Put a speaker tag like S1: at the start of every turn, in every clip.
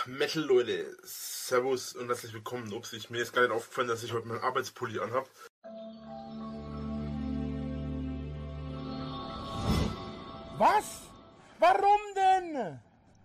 S1: Metal Leute, Servus und herzlich willkommen. Ups, mir ist gar nicht aufgefallen, dass ich heute meinen Arbeitspulli anhab.
S2: Was? Warum denn?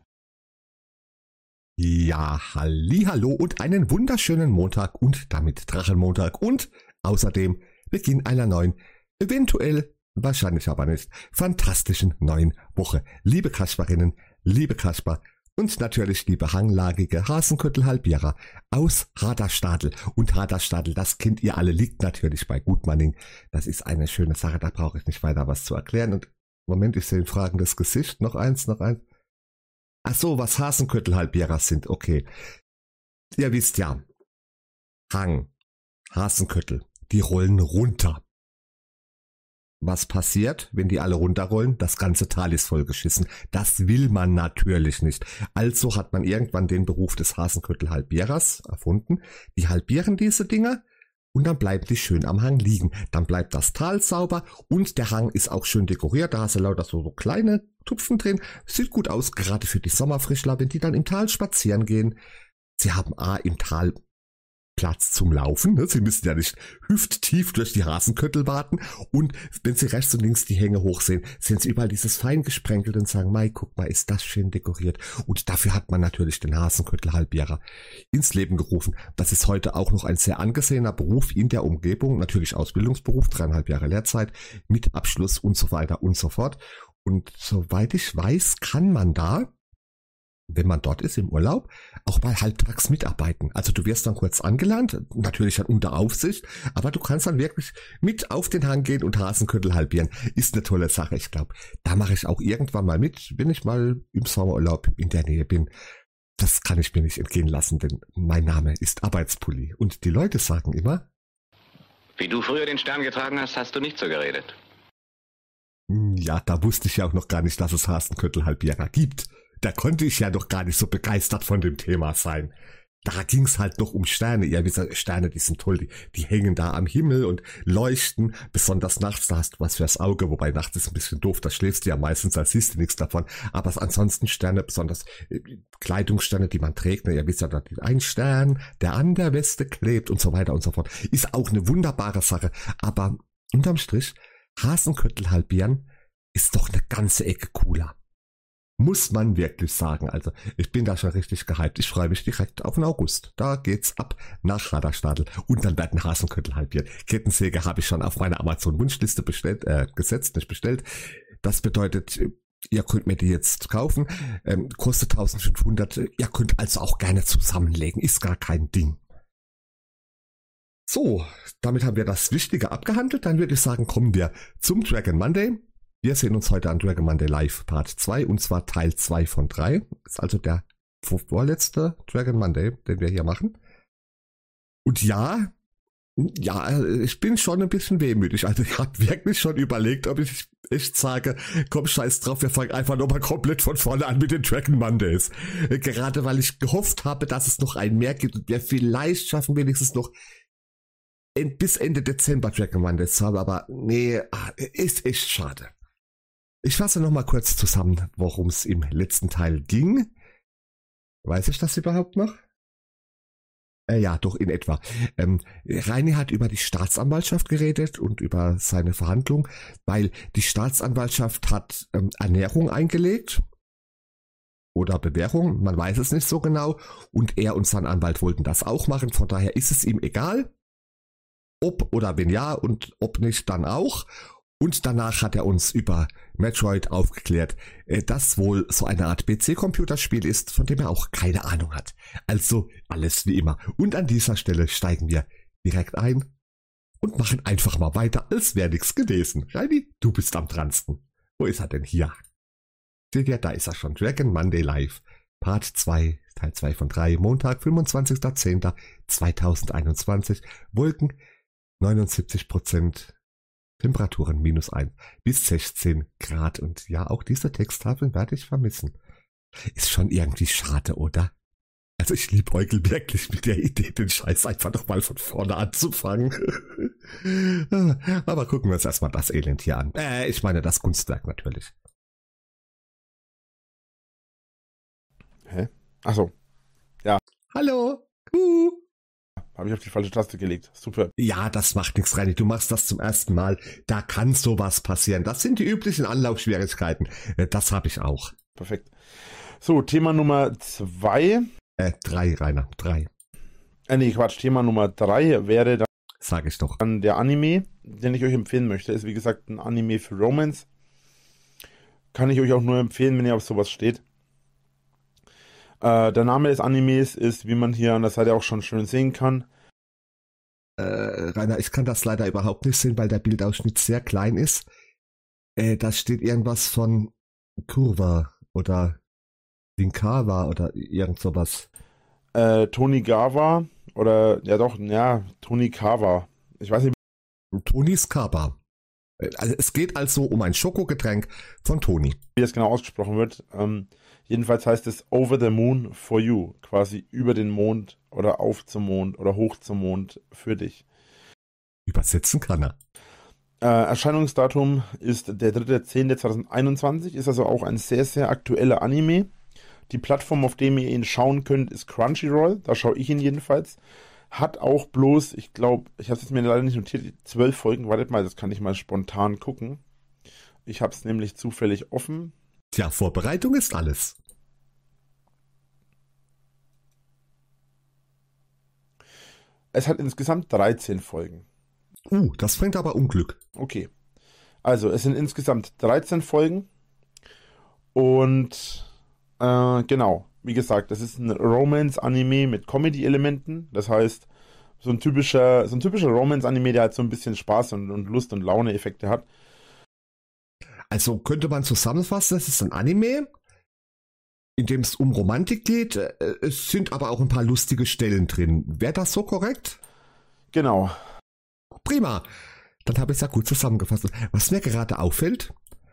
S3: Ja, hallihallo und einen wunderschönen Montag und damit Drachenmontag und außerdem Beginn einer neuen, eventuell, wahrscheinlich aber nicht, fantastischen neuen Woche. Liebe Kasperinnen, liebe Kasper und natürlich liebe hanglagige Hasenköttel-Halbierer aus Haderstadl. Und Haderstadl, das kennt ihr alle, liegt natürlich bei Gutmanning. Das ist eine schöne Sache, da brauche ich nicht weiter was zu erklären. Und Moment, ich sehe ein fragendes Gesicht. Noch eins. Ach so, was Hasenköttel-Halbierer sind, okay. Ihr wisst ja, Hang, Hasenköttel, die rollen runter. Was passiert, wenn die alle runterrollen? Das ganze Tal ist vollgeschissen. Das will man natürlich nicht. Also hat man irgendwann den Beruf des Hasenköttel-Halbierers erfunden. Die halbieren diese Dinger und dann bleiben die schön am Hang liegen. Dann bleibt das Tal sauber und der Hang ist auch schön dekoriert. Da hast du lauter so kleine Tupfen drin. Sieht gut aus, gerade für die Sommerfrischler, wenn die dann im Tal spazieren gehen. Sie haben im Tal Platz zum Laufen. Ne? Sie müssen ja nicht hüfttief durch die Hasenköttel warten. Und wenn Sie rechts und links die Hänge hochsehen, sehen Sie überall dieses fein gesprenkelte und sagen, Mei, guck mal, ist das schön dekoriert. Und dafür hat man natürlich den Hasenköttel-Halbierer ins Leben gerufen. Das ist heute auch noch ein sehr angesehener Beruf in der Umgebung. Natürlich Ausbildungsberuf, 3,5 Jahre Lehrzeit mit Abschluss und so weiter und so fort. Und soweit ich weiß, kann man da, wenn man dort ist im Urlaub, auch mal halbtags mitarbeiten. Also du wirst dann kurz angelernt, natürlich dann unter Aufsicht, aber du kannst dann wirklich mit auf den Hang gehen und Hasenköttel halbieren. Ist eine tolle Sache, ich glaube. Da mache ich auch irgendwann mal mit, wenn ich mal im Sommerurlaub in der Nähe bin. Das kann ich mir nicht entgehen lassen, denn mein Name ist Arbeitspulli. Und die Leute sagen immer,
S4: wie du früher den Stern getragen hast, hast du nicht so geredet.
S3: Ja, da wusste ich ja auch noch gar nicht, dass es Hasenköttel-Halbierer gibt. Da konnte ich ja noch gar nicht so begeistert von dem Thema sein. Da ging's halt noch um Sterne. Ja, wie Sterne, die sind toll, die hängen da am Himmel und leuchten. Besonders nachts, da hast du was fürs Auge, wobei nachts ist ein bisschen doof, da schläfst du ja meistens, da siehst du nichts davon. Aber ansonsten Sterne, besonders Kleidungssterne, die man trägt, ne, ihr wisst ja, ein Stern, der an der Weste klebt und so weiter und so fort. Ist auch eine wunderbare Sache. Aber unterm Strich, Hasenköttel halbieren ist doch eine ganze Ecke cooler. Muss man wirklich sagen. Also ich bin da schon richtig gehypt. Ich freue mich direkt auf den August. Da geht's ab nach Haderstadl und dann werden Hasenköttel halbiert. Kettensäge habe ich schon auf meine Amazon-Wunschliste gesetzt, nicht bestellt. Das bedeutet, ihr könnt mir die jetzt kaufen. Kostet 1500. Ihr könnt also auch gerne zusammenlegen. Ist gar kein Ding. So, damit haben wir das Wichtige abgehandelt. Dann würde ich sagen, kommen wir zum Dragon Monday. Wir sehen uns heute an Dragon Monday Live Part 2 und zwar Teil 2 von 3. Das ist also der vorletzte Dragon Monday, den wir hier machen. Und ja, ich bin schon ein bisschen wehmütig. Also ich habe wirklich schon überlegt, ob ich echt sage, komm, scheiß drauf, wir fangen einfach nochmal komplett von vorne an mit den Dragon Mondays. Gerade weil ich gehofft habe, dass es noch einen mehr gibt und wir vielleicht schaffen wenigstens noch bis Ende Dezember Dragon Mondays zu haben, aber nee, ist echt schade. Ich fasse noch mal kurz zusammen, worum es im letzten Teil ging. Weiß ich das überhaupt noch? Ja, doch in etwa. Reini hat über die Staatsanwaltschaft geredet und über seine Verhandlung, weil die Staatsanwaltschaft hat Ernährung eingelegt oder Bewährung, man weiß es nicht so genau, und er und sein Anwalt wollten das auch machen, von daher ist es ihm egal, ob oder wenn ja und ob nicht, dann auch. Und danach hat er uns über Metroid aufgeklärt, das wohl so eine Art PC-Computerspiel ist, von dem er auch keine Ahnung hat. Also alles wie immer. Und an dieser Stelle steigen wir direkt ein und machen einfach mal weiter, als wäre nichts gewesen. Reini, du bist am dransten. Wo ist er denn hier? Seht ihr, da ist er schon. Dragon Monday Live. Part 2, Teil 2 von 3, Montag, 25.10.2021. Wolken 79%. Temperaturen -1 bis 16 Grad. Und ja, auch diese Texttafeln werde ich vermissen. Ist schon irgendwie schade, oder? Also ich liebäugel wirklich mit der Idee, den Scheiß einfach noch mal von vorne anzufangen. Aber gucken wir uns erstmal das Elend hier an. Ich meine das Kunstwerk natürlich.
S2: Hä? Achso.
S3: Hallo.
S1: Habe ich auf die falsche Taste gelegt. Super.
S3: Ja, das macht nichts, Reini. Du machst das zum ersten Mal. Da kann sowas passieren. Das sind die üblichen Anlaufschwierigkeiten. Das habe ich auch.
S1: Perfekt. So, Thema Nummer 2.
S3: 3, Rainer. 3.
S1: Thema Nummer 3 wäre
S3: Sag ich doch.
S1: dann der Anime, den ich euch empfehlen möchte. Ist wie gesagt ein Anime für Romance. Kann ich euch auch nur empfehlen, wenn ihr auf sowas steht. Der Name des Animes ist, wie man hier an der Seite auch schon schön sehen kann.
S3: Rainer, ich kann das leider überhaupt nicht sehen, weil der Bildausschnitt sehr klein ist. Da steht irgendwas von Kurva oder Linkawa oder irgend sowas.
S1: Tonigawa oder, Tonikawa. Ich weiß nicht.
S3: Tonis Kaba. Also es geht also um ein Schokogetränk von Toni.
S1: Wie das genau ausgesprochen wird. Jedenfalls heißt es Over the Moon for You. Quasi über den Mond oder auf zum Mond oder hoch zum Mond für dich.
S3: Übersetzen kann er.
S1: Erscheinungsdatum ist der 3.10.2021. Ist also auch ein sehr, sehr aktueller Anime. Die Plattform, auf der ihr ihn schauen könnt, ist Crunchyroll. Da schaue ich ihn jedenfalls. Hat auch bloß, ich glaube, ich habe es mir leider nicht notiert, 12 Folgen. Wartet mal, das kann ich mal spontan gucken. Ich habe es nämlich zufällig offen.
S3: Tja, Vorbereitung ist alles.
S1: Es hat insgesamt 13 Folgen.
S3: Das bringt aber Unglück.
S1: Okay. Also, es sind insgesamt 13 Folgen. Und, genau. Wie gesagt, das ist ein Romance-Anime mit Comedy-Elementen. Das heißt, so ein typischer Romance-Anime, der halt so ein bisschen Spaß und Lust- und Laune-Effekte hat.
S3: Also könnte man zusammenfassen, es ist ein Anime, in dem es um Romantik geht. Es sind aber auch ein paar lustige Stellen drin. Wäre das so korrekt?
S1: Genau.
S3: Prima. Dann habe ich es ja gut zusammengefasst. Was mir gerade auffällt,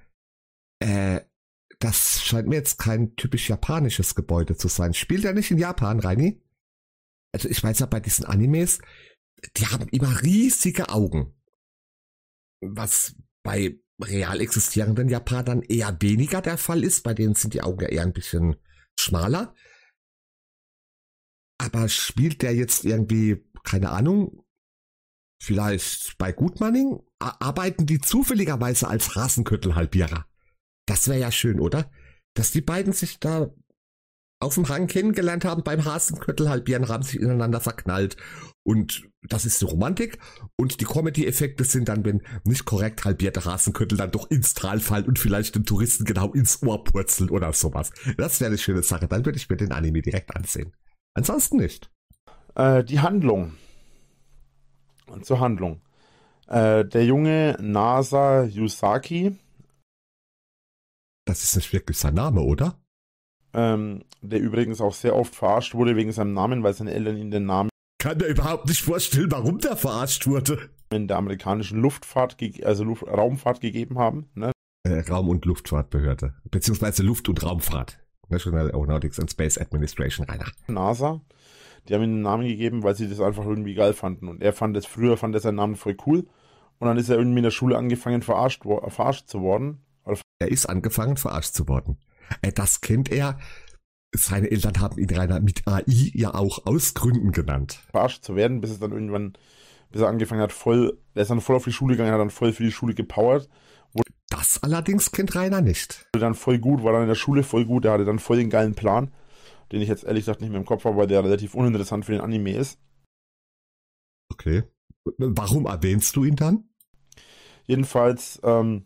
S3: das scheint mir jetzt kein typisch japanisches Gebäude zu sein. Spielt er nicht in Japan, Reini? Also ich weiß ja, bei diesen Animes, die haben immer riesige Augen. Was bei real existierenden Japanern eher weniger der Fall ist. Bei denen sind die Augen ja eher ein bisschen schmaler. Aber spielt der jetzt irgendwie, keine Ahnung, vielleicht bei Gutmanning? Arbeiten die zufälligerweise als Hasenköttel-Halbierer? Das wäre ja schön, oder? Dass die beiden sich da auf dem Hang kennengelernt haben beim Hasenköttel-Halbieren, haben sich ineinander verknallt. Und das ist die Romantik. Und die Comedy-Effekte sind dann, wenn nicht korrekt halbierte Hasenköttel dann doch ins Tal fallen und vielleicht den Touristen genau ins Ohr purzeln oder sowas. Das wäre eine schöne Sache. Dann würde ich mir den Anime direkt ansehen. Ansonsten nicht.
S1: Die Handlung. Zur Handlung. Der junge Nasa Yusaki.
S3: Das ist nicht wirklich sein Name, oder?
S1: Der übrigens auch sehr oft verarscht wurde wegen seinem Namen, weil seine Eltern ihm den Namen
S3: Kann mir überhaupt nicht vorstellen, warum der verarscht wurde.
S1: in der amerikanischen Raumfahrt gegeben haben. Ne?
S3: Raum- und Luftfahrtbehörde. Beziehungsweise Luft- und Raumfahrt. National Aeronautics and Space Administration, Rainer.
S1: NASA. Die haben ihm den Namen gegeben, weil sie das einfach irgendwie geil fanden. Und früher fand er seinen Namen voll cool. Und dann ist er irgendwie in der Schule angefangen, verarscht zu worden.
S3: Er ist angefangen, verarscht zu worden. Das kennt er. Seine Eltern haben ihn, Rainer, mit AI ja auch aus Gründen genannt.
S1: Verarscht zu werden, bis er angefangen hat, er ist dann voll auf die Schule gegangen, hat dann voll für die Schule gepowert.
S3: Das allerdings kennt Rainer nicht.
S1: Wurde dann voll gut, war dann in der Schule voll gut, er hatte dann voll den geilen Plan, den ich jetzt ehrlich gesagt nicht mehr im Kopf habe, weil der relativ uninteressant für den Anime ist.
S3: Okay. Warum erwähnst du ihn dann?
S1: Jedenfalls,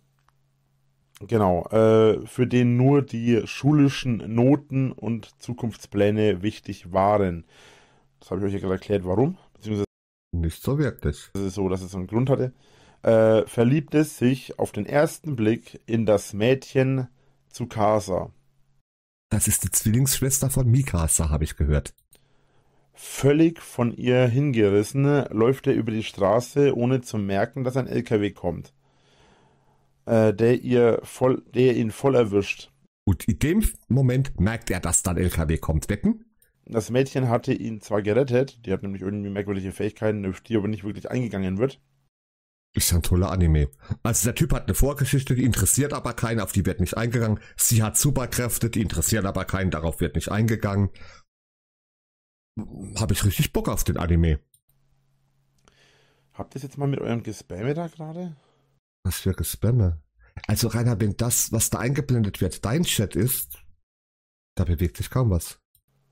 S1: für den nur die schulischen Noten und Zukunftspläne wichtig waren. Das habe ich euch ja gerade erklärt, warum. Beziehungsweise
S3: Nicht so wirklich.
S1: es ist so, dass es so einen Grund hatte. Verliebt es sich auf den ersten Blick in das Mädchen Tsukasa.
S3: Das ist die Zwillingsschwester von Mikasa, habe ich gehört.
S1: Völlig von ihr hingerissen, läuft er über die Straße, ohne zu merken, dass ein LKW kommt, der ihn voll erwischt.
S3: Und in dem Moment merkt er, dass dann LKW kommt. Wetten?
S1: Das Mädchen hatte ihn zwar gerettet, die hat nämlich irgendwie merkwürdige Fähigkeiten, auf die aber nicht wirklich eingegangen wird.
S3: Ist ja ein toller Anime. Also der Typ hat eine Vorgeschichte, die interessiert aber keinen, auf die wird nicht eingegangen. Sie hat Superkräfte, die interessieren aber keinen, darauf wird nicht eingegangen. habe ich richtig Bock auf den Anime.
S1: Habt ihr es jetzt mal mit eurem Gespamme da gerade?
S3: Was für Gespamme. Also Rainer, wenn das, was da eingeblendet wird, dein Chat ist, da bewegt sich kaum was.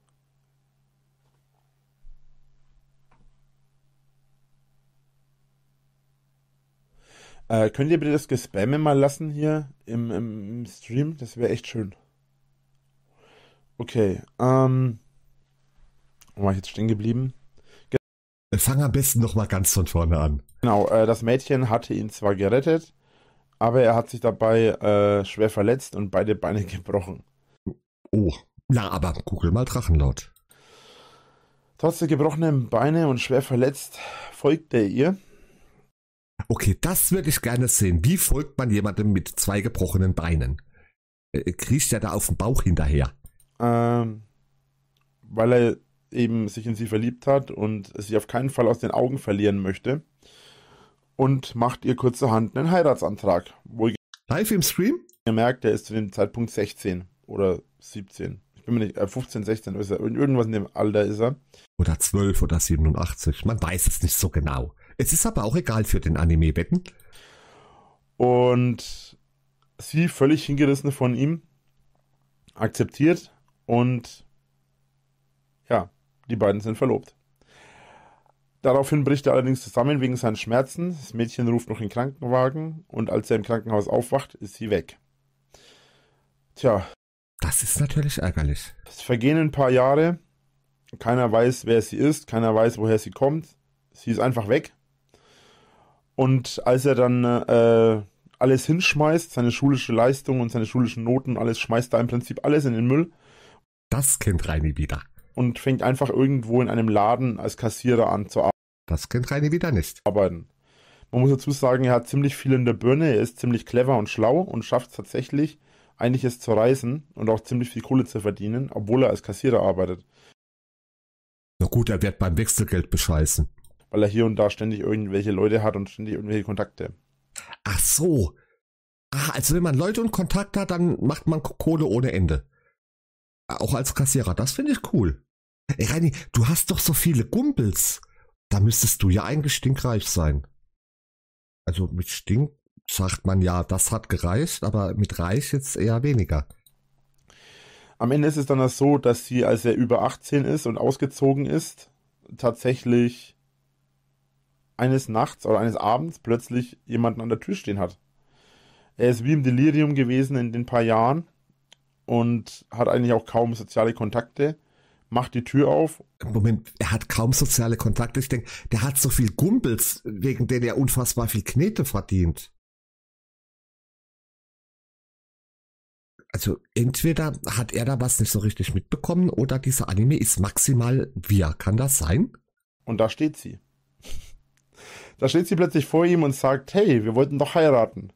S1: Könnt ihr bitte das Gespamme mal lassen hier im Stream? Das wäre echt schön. Okay, wo war ich jetzt stehen geblieben?
S3: Fang am besten noch mal ganz von vorne an.
S1: Genau, das Mädchen hatte ihn zwar gerettet, aber er hat sich dabei schwer verletzt und beide Beine gebrochen.
S3: Oh, ja, aber google mal Drachenlord.
S1: Trotz der gebrochenen Beine und schwer verletzt folgt er ihr.
S3: Okay, das würde ich gerne sehen. Wie folgt man jemandem mit 2 gebrochenen Beinen? Kriecht er da auf dem Bauch hinterher?
S1: Weil er eben sich in sie verliebt hat und sie auf keinen Fall aus den Augen verlieren möchte. Und macht ihr kurzerhand einen Heiratsantrag. Wohl
S3: Live im Stream?
S1: gemerkt, er ist zu dem Zeitpunkt 16 oder 17. Ich bin mir nicht, 15, 16 ist er. Irgendwas in dem Alter ist er.
S3: Oder 12 oder 87. Man weiß es nicht so genau. Es ist aber auch egal für den Anime-Betten.
S1: Und sie, völlig hingerissen von ihm, akzeptiert und ja, die beiden sind verlobt. Daraufhin bricht er allerdings zusammen wegen seinen Schmerzen. Das Mädchen ruft noch den Krankenwagen und als er im Krankenhaus aufwacht, ist sie weg. Tja,
S3: Das ist natürlich ärgerlich.
S1: es vergehen ein paar Jahre. Keiner weiß, wer sie ist. Keiner weiß, woher sie kommt. Sie ist einfach weg. Und als er dann alles hinschmeißt, seine schulische Leistung und seine schulischen Noten, alles schmeißt er im Prinzip alles in den Müll
S3: Das kennt Reini wieder.
S1: und fängt einfach irgendwo in einem Laden als Kassierer an zu
S3: Das kennt Reini wieder nicht.
S1: arbeiten. Man muss dazu sagen, er hat ziemlich viel in der Birne, er ist ziemlich clever und schlau und schafft es tatsächlich, einiges zu reisen und auch ziemlich viel Kohle zu verdienen, obwohl er als Kassierer arbeitet.
S3: Na gut, er wird beim Wechselgeld bescheißen.
S1: Weil er hier und da ständig irgendwelche Leute hat und ständig irgendwelche Kontakte.
S3: Ach so. Ah, also wenn man Leute und Kontakte hat, dann macht man Kohle ohne Ende. Auch als Kassierer, das finde ich cool. Ey Reini, du hast doch so viele Kumpels. Da müsstest du ja eigentlich stinkreich sein. Also mit Stink sagt man ja, das hat gereicht, aber mit reich jetzt eher weniger.
S1: Am Ende ist es dann so, dass sie, als er über 18 ist und ausgezogen ist, tatsächlich eines Nachts oder eines Abends plötzlich jemanden an der Tür stehen hat. Er ist wie im Delirium gewesen in den paar Jahren und hat eigentlich auch kaum soziale Kontakte, macht die Tür auf.
S3: Moment, er hat kaum soziale Kontakte. Ich denke, der hat so viel Kumpels, wegen denen er unfassbar viel Knete verdient. Also entweder hat er da was nicht so richtig mitbekommen oder dieser Anime ist maximal wir. Kann das sein?
S1: Und da steht sie. Da steht sie plötzlich vor ihm und sagt, hey, wir wollten doch heiraten.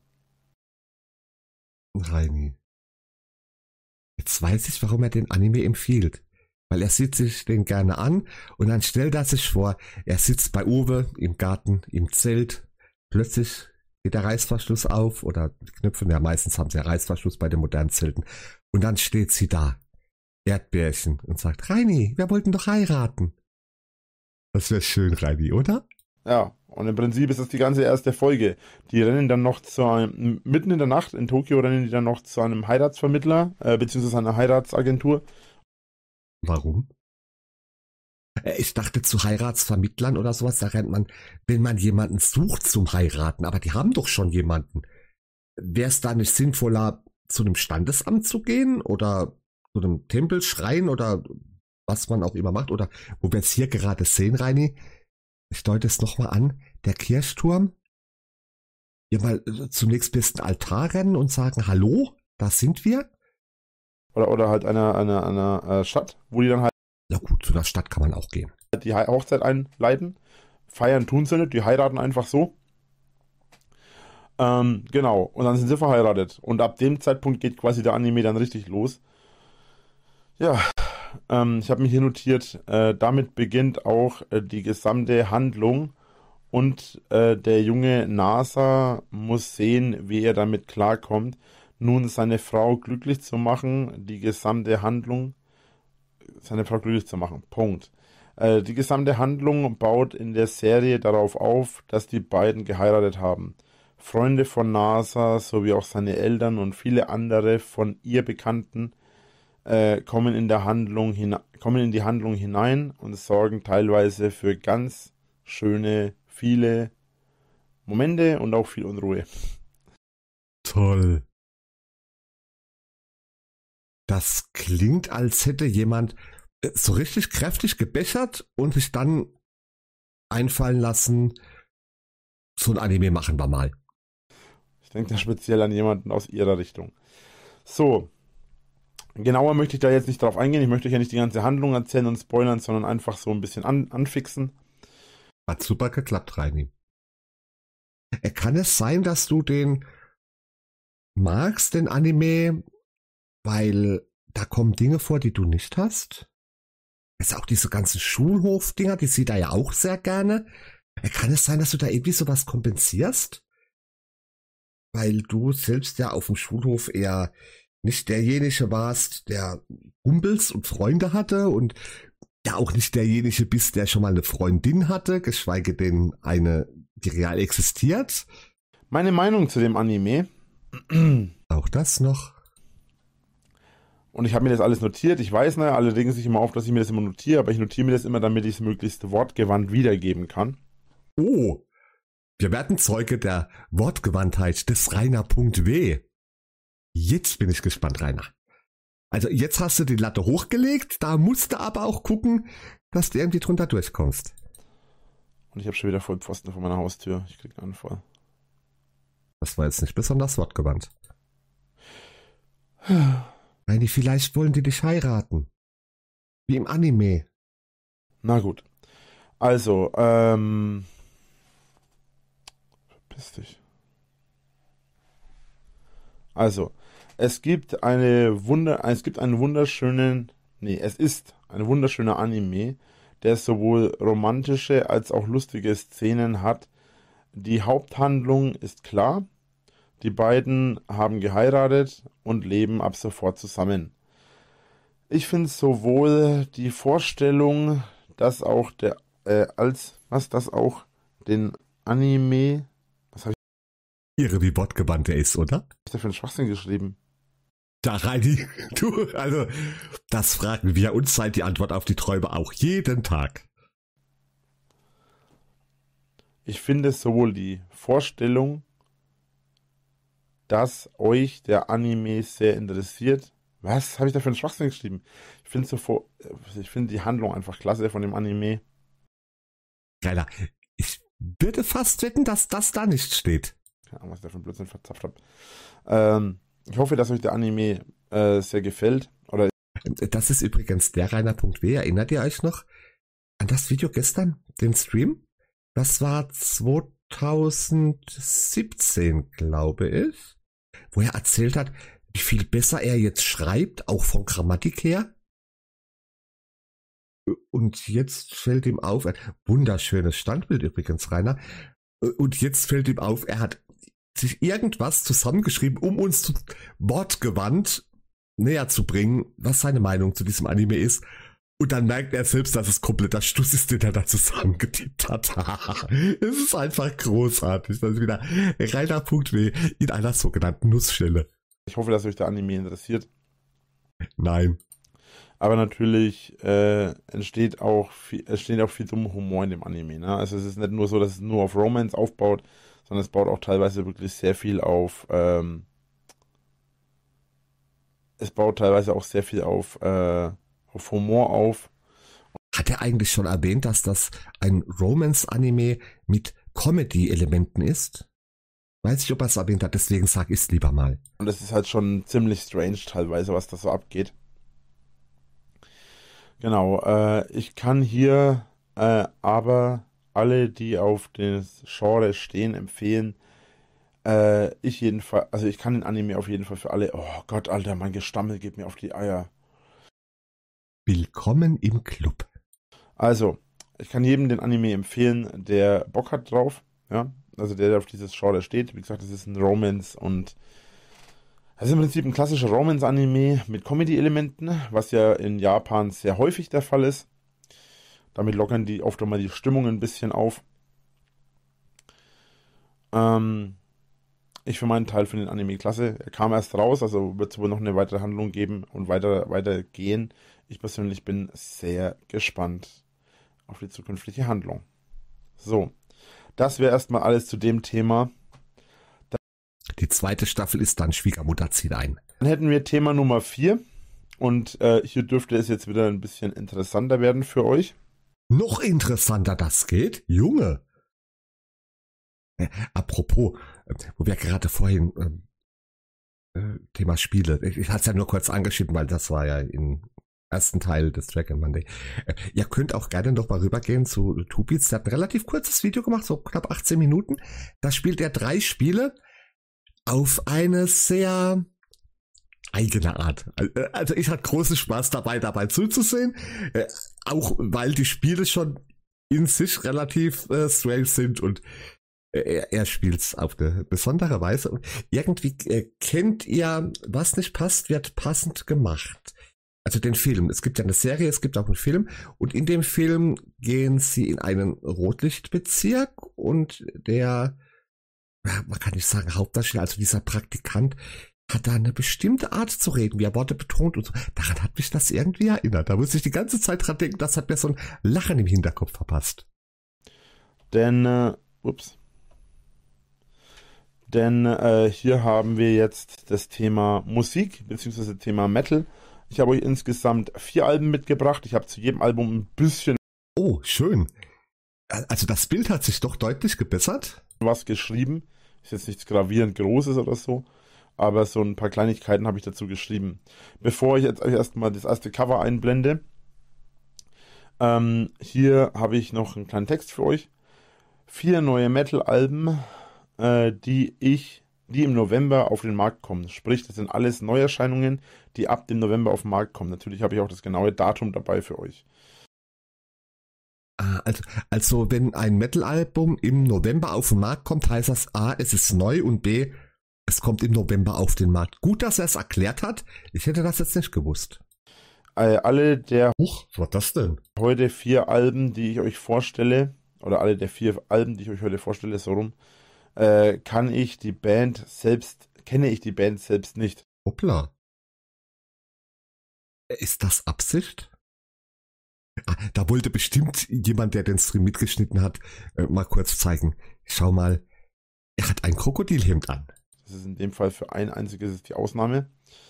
S3: Reini. Jetzt weiß ich, warum er den Anime empfiehlt. Weil er sieht sich den gerne an und dann stellt er sich vor, er sitzt bei Uwe im Garten, im Zelt. Plötzlich geht der Reißverschluss auf oder die Knöpfe, ja meistens haben sie ja Reißverschluss bei den modernen Zelten. Und dann steht sie da, Erdbärchen, und sagt, Reini, wir wollten doch heiraten. Das wäre schön, Reini, oder?
S1: Ja, und im Prinzip ist das die ganze erste Folge. Die rennen dann noch mitten in der Nacht in Tokio rennen die dann noch zu einem Heiratsvermittler, beziehungsweise einer Heiratsagentur.
S3: Warum? Ich dachte zu Heiratsvermittlern oder sowas, da rennt man, wenn man jemanden sucht zum Heiraten, aber die haben doch schon jemanden. Wäre es da nicht sinnvoller, zu einem Standesamt zu gehen oder zu einem Tempelschrein oder was man auch immer macht? Oder wo wir es hier gerade sehen, Reini, ich deute es nochmal an, der Kirchturm, ihr mal zunächst bis den Altar rennen und sagen, hallo, da sind wir?
S1: Oder halt einer Stadt, wo die dann halt
S3: Na gut, zu der Stadt kann man auch gehen.
S1: die Hochzeit einleiten. Feiern tun sie nicht, die heiraten einfach so. Genau, und dann sind sie verheiratet. Und ab dem Zeitpunkt geht quasi der Anime dann richtig los. Ja, ich habe mir hier notiert, damit beginnt auch die gesamte Handlung und der junge Nasa muss sehen, wie er damit klarkommt, nun seine Frau glücklich zu machen, die gesamte Handlung, seine Frau glücklich zu machen. Punkt. Die gesamte Handlung baut in der Serie darauf auf, dass die beiden geheiratet haben. Freunde von NASA sowie auch seine Eltern und viele andere von ihr Bekannten kommen in die Handlung hinein und sorgen teilweise für ganz schöne, viele Momente und auch viel Unruhe.
S3: Toll. Das klingt, als hätte jemand so richtig kräftig gebechert und sich dann einfallen lassen, so ein Anime machen wir mal.
S1: Ich denke da speziell an jemanden aus ihrer Richtung. So, genauer möchte ich da jetzt nicht drauf eingehen. Ich möchte euch ja nicht die ganze Handlung erzählen und spoilern, sondern einfach so ein bisschen anfixen.
S3: Hat super geklappt, Reini. Kann es sein, dass du den magst, den Anime, weil da kommen Dinge vor, die du nicht hast? Jetzt auch diese ganzen Schulhof-Dinger, die sieht er ja auch sehr gerne. Kann es sein, dass du da irgendwie sowas kompensierst? Weil du selbst ja auf dem Schulhof eher nicht derjenige warst, der Kumpels und Freunde hatte und ja auch nicht derjenige bist, der schon mal eine Freundin hatte, geschweige denn eine, die real existiert.
S1: Meine Meinung zu dem Anime.
S3: Auch das noch.
S1: Und ich habe mir das alles notiert. Ich weiß, alle regen sich immer auf, dass ich mir das immer notiere, aber ich notiere mir das immer, damit ich es möglichst wortgewandt wiedergeben kann.
S3: Oh, wir werden Zeuge der Wortgewandtheit des Rainer.w. Jetzt bin ich gespannt, Rainer. Also jetzt hast du die Latte hochgelegt, da musst du aber auch gucken, dass du irgendwie drunter durchkommst.
S1: Und ich habe schon wieder Vollpfosten vor meiner Haustür. Ich krieg einen Anfall.
S3: Das war jetzt nicht besonders wortgewandt. Reini, vielleicht wollen die dich heiraten. Wie im Anime.
S1: Na gut. Also, verpiss dich. Also, es ist ein wunderschöner Anime, der sowohl romantische als auch lustige Szenen hat. Die Haupthandlung ist klar. Die beiden haben geheiratet und leben ab sofort zusammen. Ich finde sowohl die Vorstellung, dass auch den Anime,
S3: Irre, wie wortgewandt er ist, oder?
S1: was ist da für ein Schwachsinn geschrieben?
S3: Da, Reini, du, also, das fragen wir uns seit die Antwort auf die Träume auch jeden Tag.
S1: Ich finde sowohl die Vorstellung, dass euch der Anime sehr interessiert. Was habe ich da für einen Schwachsinn geschrieben? Ich finde die Handlung einfach klasse von dem Anime.
S3: Geiler. Ich würde fast wetten, dass das da nicht steht.
S1: Keine Ahnung, was ich da für einen Blödsinn verzapft habe. Ich hoffe, dass euch der Anime sehr gefällt. Oder
S3: Das ist übrigens der Rainer.w. Erinnert ihr euch noch an das Video gestern, den Stream? Das war 2017, glaube ich, wo er erzählt hat, wie viel besser er jetzt schreibt, auch von Grammatik her. Und jetzt fällt ihm auf, wunderschönes Standbild übrigens, Rainer, und jetzt fällt ihm auf, er hat sich irgendwas zusammengeschrieben, um uns wortgewandt näher zu bringen, was seine Meinung zu diesem Anime ist. Und dann merkt er selbst, dass es kompletter Stuss ist, den er da zusammengetippt hat. Es ist einfach großartig. Das ist wieder Rainer.w. in einer sogenannten Nussschelle.
S1: ich hoffe, dass euch der Anime interessiert.
S3: Nein.
S1: Aber natürlich entsteht auch viel dummer Humor in dem Anime. Ne? Also es ist nicht nur so, dass es nur auf Romance aufbaut, sondern es baut auch teilweise wirklich sehr viel auf auf Humor auf.
S3: Hat er eigentlich schon erwähnt, dass das ein Romance-Anime mit Comedy-Elementen ist? Weiß ich, ob er es erwähnt hat, deswegen sag ich es lieber mal.
S1: Und es ist halt schon ziemlich strange teilweise, was da so abgeht. Genau, ich kann hier aber alle, die auf das Genre stehen, empfehlen. Ich kann den Anime auf jeden Fall für alle. Oh Gott, Alter, mein Gestammel geht mir auf die Eier.
S3: Willkommen im Club.
S1: Also, ich kann jedem den Anime empfehlen, der Bock hat drauf. Ja, also der auf dieses Genre steht. Wie gesagt, das ist ein Romance und das ist im Prinzip ein klassischer Romance-Anime mit Comedy-Elementen, was ja in Japan sehr häufig der Fall ist. Damit lockern die oft auch mal die Stimmung ein bisschen auf. Ich für meinen Teil finde den Anime klasse. Er kam erst raus, also wird es wohl noch eine weitere Handlung geben und weiter gehen. Ich persönlich bin sehr gespannt auf die zukünftige Handlung. So, das wäre erstmal alles zu dem Thema.
S3: Die zweite Staffel ist dann Schwiegermutter zieht ein.
S1: Dann hätten wir Thema Nummer 4 und hier dürfte es jetzt wieder ein bisschen interessanter werden für euch.
S3: Noch interessanter das geht? Junge! Apropos, wo wir gerade vorhin Thema Spiele, ich hatte es ja nur kurz angeschnitten, weil das war ja im ersten Teil des Dragon Monday. Ihr könnt auch gerne noch mal rübergehen zu Tubeats, der hat ein relativ kurzes Video gemacht, so knapp 18 Minuten. Da spielt er 3 Spiele auf eine sehr eigene Art. Also ich hatte großen Spaß dabei zuzusehen, auch weil die Spiele schon in sich relativ strange sind und er spielt's auf eine besondere Weise und irgendwie kennt ihr, was nicht passt, wird passend gemacht. Also den Film. Es gibt ja eine Serie, es gibt auch einen Film und in dem Film gehen sie in einen Rotlichtbezirk und der, man kann nicht sagen Hauptdarsteller, also dieser Praktikant, hat da eine bestimmte Art zu reden, wie er Worte betont und so. Daran hat mich das irgendwie erinnert. Da muss ich die ganze Zeit dran denken, das hat mir so ein Lachen im Hinterkopf verpasst.
S1: Denn hier haben wir jetzt das Thema Musik, beziehungsweise Thema Metal. Ich habe euch insgesamt 4 Alben mitgebracht. Ich habe zu jedem Album ein bisschen...
S3: Oh, schön. Also das Bild hat sich doch deutlich gebessert.
S1: ...was geschrieben. Ist jetzt nichts gravierend Großes oder so. Aber so ein paar Kleinigkeiten habe ich dazu geschrieben. Bevor ich jetzt euch erstmal das erste Cover einblende, hier habe ich noch einen kleinen Text für euch. 4 neue Metal-Alben, die im November auf den Markt kommen. Sprich, das sind alles Neuerscheinungen, die ab dem November auf den Markt kommen. Natürlich habe ich auch das genaue Datum dabei für euch.
S3: Also wenn ein Metal-Album im November auf den Markt kommt, heißt das A, es ist neu und B, es kommt im November auf den Markt. Gut, dass er es erklärt hat. Ich hätte das jetzt nicht gewusst.
S1: Alle der
S3: was war das denn?
S1: Heute 4 Alben, die ich euch vorstelle, oder alle der 4 Alben, die ich euch heute vorstelle, so rum, kenne ich die Band selbst nicht.
S3: Hoppla. Ist das Absicht? Da wollte bestimmt jemand, der den Stream mitgeschnitten hat, mal kurz zeigen. Schau mal, er hat ein Krokodilhemd an.
S1: Das ist in dem Fall für ein einziges die Ausnahme.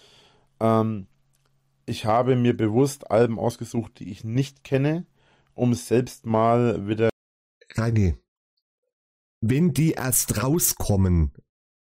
S1: Ich habe mir bewusst Alben ausgesucht, die ich nicht kenne, um selbst mal wieder...
S3: Reini, wenn die erst rauskommen,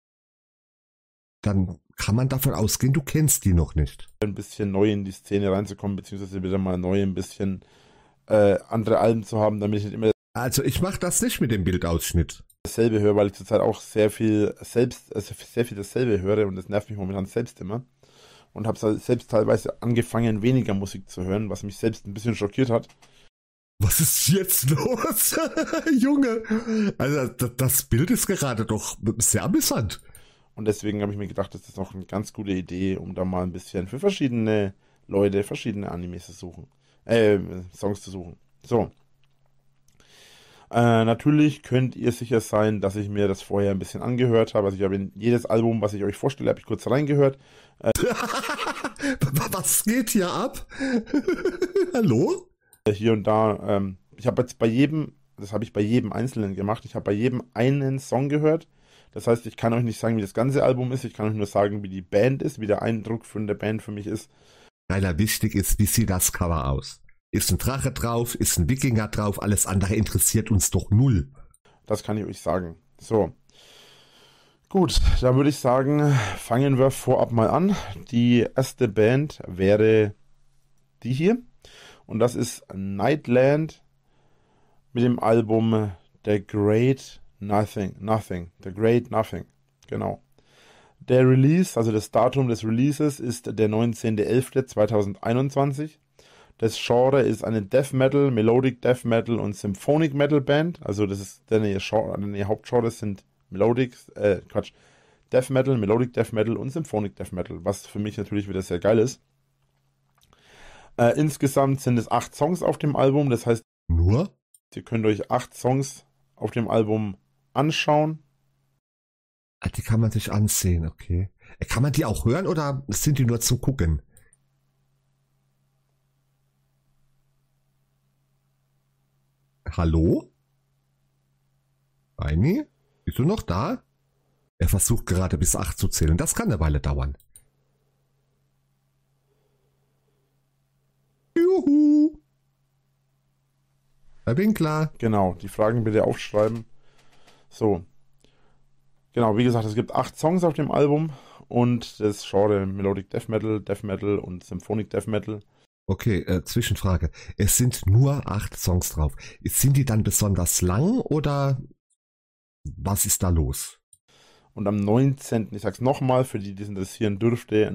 S3: dann kann man davon ausgehen, du kennst die noch nicht.
S1: Ein bisschen neu in die Szene reinzukommen, beziehungsweise wieder mal neu ein bisschen andere Alben zu haben, damit ich nicht immer...
S3: Also ich mache das nicht mit dem Bildausschnitt.
S1: Dasselbe höre, weil ich zurzeit auch sehr viel dasselbe höre und das nervt mich momentan selbst immer. Und habe selbst teilweise angefangen, weniger Musik zu hören, was mich selbst ein bisschen schockiert hat.
S3: Was ist jetzt los? Junge, also das Bild ist gerade doch sehr amüsant.
S1: Und deswegen habe ich mir gedacht, das ist noch eine ganz gute Idee, um da mal ein bisschen für verschiedene Leute, verschiedene Animes zu suchen. Songs zu suchen. So. Natürlich könnt ihr sicher sein, dass ich mir das vorher ein bisschen angehört habe. Also ich habe in jedes Album, was ich euch vorstelle, habe ich kurz reingehört.
S3: Was geht hier ab? Hallo?
S1: Hier und da, ich habe jetzt das habe ich bei jedem Einzelnen gemacht. Ich habe bei jedem einen Song gehört. Das heißt, ich kann euch nicht sagen, wie das ganze Album ist. Ich kann euch nur sagen, wie die Band ist, wie der Eindruck von der Band für mich ist.
S3: Leider wichtig ist, wie sieht das Cover aus? Ist ein Drache drauf, ist ein Wikinger drauf, alles andere interessiert uns doch null.
S1: Das kann ich euch sagen. So. Gut, da würde ich sagen, fangen wir vorab mal an. Die erste Band wäre die hier. Und das ist Nightland mit dem Album The Great Nothing. The Great Nothing. Genau. Der Release, also das Datum des Releases ist der 19.11.2021. Das Genre ist eine Death Metal, Melodic Death Metal und Symphonic Metal Band. Also das ist deine Hauptgenres sind Death Metal, Melodic Death Metal und Symphonic Death Metal, was für mich natürlich wieder sehr geil ist. Insgesamt sind es 8 Songs auf dem Album, das heißt,
S3: Nur?
S1: Ihr könnt euch 8 Songs auf dem Album anschauen.
S3: Ah, die kann man sich ansehen, okay. Kann man die auch hören oder sind die nur zum Gucken? Hallo? Reini? Bist du noch da? Er versucht gerade bis 8 zu zählen. Das kann eine Weile dauern. Juhu! Herr Winkler.
S1: Genau, die Fragen bitte aufschreiben. So. Genau, wie gesagt, es gibt 8 Songs auf dem Album und das Genre Melodic Death Metal und Symphonic Death Metal.
S3: Okay, Zwischenfrage. Es sind nur 8 Songs drauf. Sind die dann besonders lang oder was ist da los?
S1: Und am 19., ich sag's nochmal, für die, die es interessieren dürfte,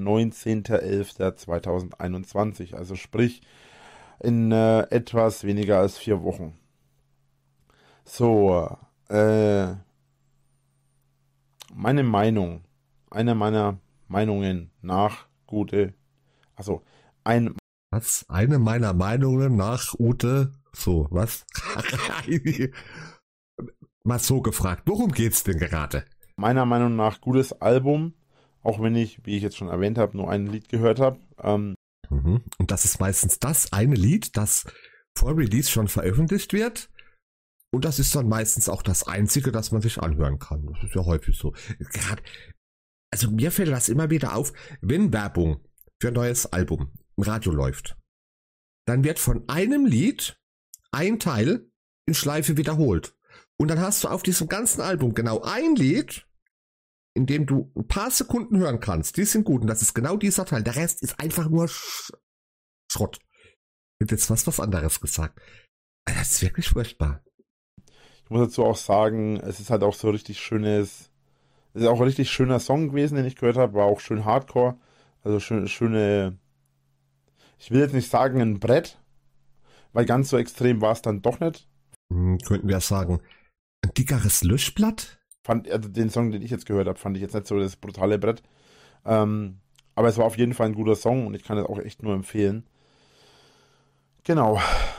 S1: 19.11.2021, also sprich in etwas weniger als 4 Wochen. So, meine Meinung, eine meiner Meinungen nach
S3: Was? Eine meiner Meinungen nach Ute. So, was? Mal so gefragt, worum geht's denn gerade?
S1: meiner Meinung nach gutes Album, auch wenn ich, wie ich jetzt schon erwähnt habe, nur ein Lied gehört habe.
S3: Und das ist meistens das eine Lied, das vor Release schon veröffentlicht wird. Und das ist dann meistens auch das einzige, das man sich anhören kann. Das ist ja häufig so. Also mir fällt das immer wieder auf, wenn Werbung für ein neues Album im Radio läuft, dann wird von einem Lied ein Teil in Schleife wiederholt. Und dann hast du auf diesem ganzen Album genau ein Lied, in dem du ein paar Sekunden hören kannst. Die sind gut und das ist genau dieser Teil. Der Rest ist einfach nur Schrott. Ich hätte jetzt was anderes gesagt. Das ist wirklich furchtbar.
S1: Ich muss dazu auch sagen, es ist halt auch so richtig es ist auch ein richtig schöner Song gewesen, den ich gehört habe, war auch schön Hardcore, also schöne, ich will jetzt nicht sagen ein Brett, weil ganz so extrem war es dann doch nicht.
S3: Könnten wir sagen, ein dickeres Löschblatt?
S1: Also den Song, den ich jetzt gehört habe, fand ich jetzt nicht so das brutale Brett. Aber es war auf jeden Fall ein guter Song und ich kann es auch echt nur empfehlen. Genau.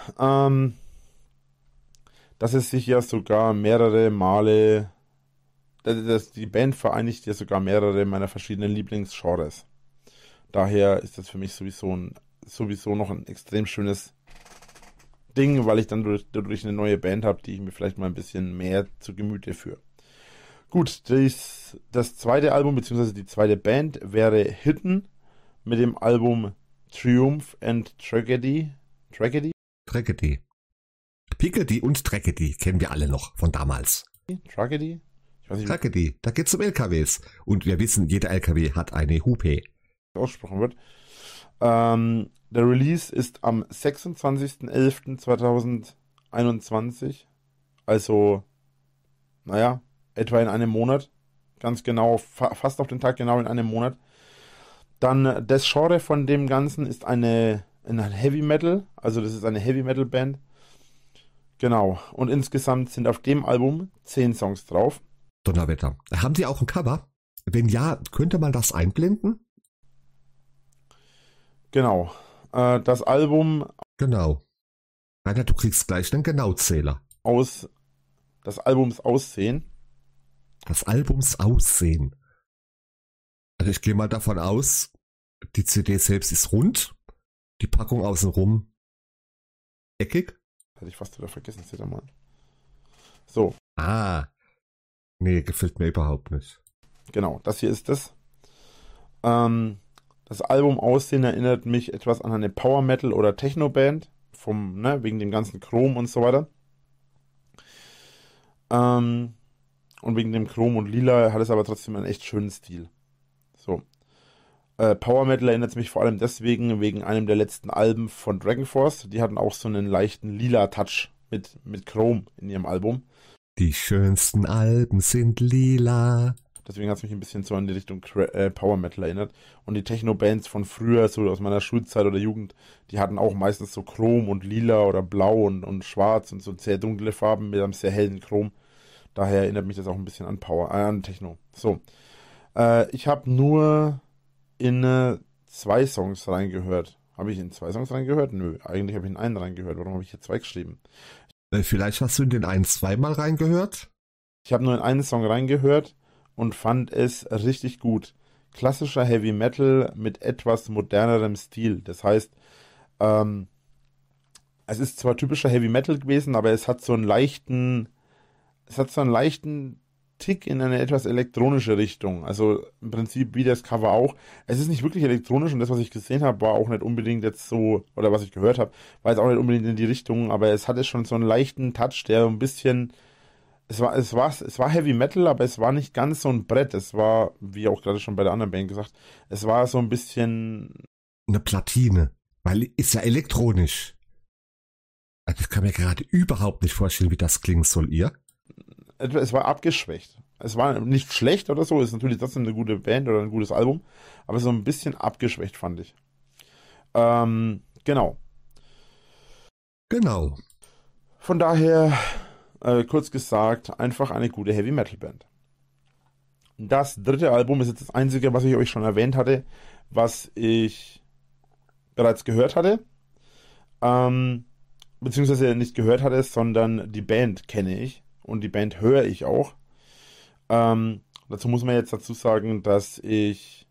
S1: Dass es sich ja sogar mehrere Male, die Band vereinigt ja sogar mehrere meiner verschiedenen Lieblingsgenres. Daher ist das für mich sowieso noch ein extrem schönes Ding, weil ich dann dadurch eine neue Band habe, die ich mir vielleicht mal ein bisschen mehr zu Gemüte führe. Gut, das zweite Album bzw. die zweite Band wäre Hidden mit dem Album Triumph and Tragedy.
S3: Tragedy. Piccadilly und Tragedy kennen wir alle noch von damals.
S1: Tragedy? Ich weiß nicht,
S3: Tragedy, da geht's um LKWs. Und wir wissen, jeder LKW hat eine Hupe.
S1: wie ausgesprochen wird. Der Release ist am 26.11.2021. Also, naja, etwa in einem Monat. Ganz genau, fast auf den Tag genau in einem Monat. Dann das Genre von dem Ganzen ist ein Heavy Metal. Also das ist eine Heavy Metal Band. Genau. Und insgesamt sind auf dem Album 10 Songs drauf.
S3: Donnerwetter. Haben Sie auch ein Cover? Wenn ja, könnte man das einblenden?
S1: Genau. Das Album
S3: Genau. Rainer, du kriegst gleich einen Genauzähler.
S1: Das Albums Aussehen.
S3: Das Albums Aussehen. Also ich gehe mal davon aus, die CD selbst ist rund, die Packung außenrum eckig.
S1: Hatte ich fast wieder vergessen, seht ihr mal. So.
S3: Ah. Nee, gefällt mir überhaupt nicht.
S1: Genau, das hier ist das. Das Album Aussehen erinnert mich etwas an eine Power Metal oder Techno Band, wegen dem ganzen Chrom und so weiter. Und wegen dem Chrom und Lila hat es aber trotzdem einen echt schönen Stil. So. Power Metal erinnert es mich vor allem deswegen, wegen einem der letzten Alben von Dragon Force. Die hatten auch so einen leichten lila Touch mit Chrom in ihrem Album.
S3: Die schönsten Alben sind lila.
S1: Deswegen hat es mich ein bisschen so in die Richtung Power Metal erinnert. Und die Techno-Bands von früher, so aus meiner Schulzeit oder Jugend, die hatten auch meistens so Chrom und Lila oder Blau und Schwarz und so sehr dunkle Farben mit einem sehr hellen Chrom. Daher erinnert mich das auch ein bisschen an Techno. So. Ich habe nur in 2 Songs reingehört Habe ich in 2 Songs reingehört? Nö, eigentlich habe ich in einen reingehört. Warum habe ich hier 2 geschrieben?
S3: Vielleicht hast du in den einen zweimal reingehört?
S1: Ich habe nur in einen Song reingehört und fand es richtig gut. Klassischer Heavy Metal mit etwas modernerem Stil. Das heißt, es ist zwar typischer Heavy Metal gewesen, aber es hat so einen leichten Tick in eine etwas elektronische Richtung. Also im Prinzip wie das Cover auch. Es ist nicht wirklich elektronisch und das, was ich gesehen habe, war auch nicht unbedingt jetzt so, oder was ich gehört habe, war jetzt auch nicht unbedingt in die Richtung, aber es hatte schon so einen leichten Touch, der ein bisschen, es war Heavy Metal, aber es war nicht ganz so ein Brett. Es war, wie auch gerade schon bei der anderen Band gesagt, es war so ein bisschen,
S3: Eine Platine, weil ist ja elektronisch. Also ich kann mir gerade überhaupt nicht vorstellen, wie das klingen soll, ihr.
S1: es war abgeschwächt. Es war nicht schlecht oder so, es ist natürlich trotzdem eine gute Band oder ein gutes Album, aber so ein bisschen abgeschwächt fand ich. Genau.
S3: Genau.
S1: Von daher, kurz gesagt, einfach eine gute Heavy Metal Band. Das dritte Album ist jetzt das einzige, was ich euch schon erwähnt hatte, was ich bereits gehört hatte. Beziehungsweise nicht gehört hatte, sondern die Band kenne ich und die Band höre ich auch. Dazu muss man jetzt dazu sagen, dass ich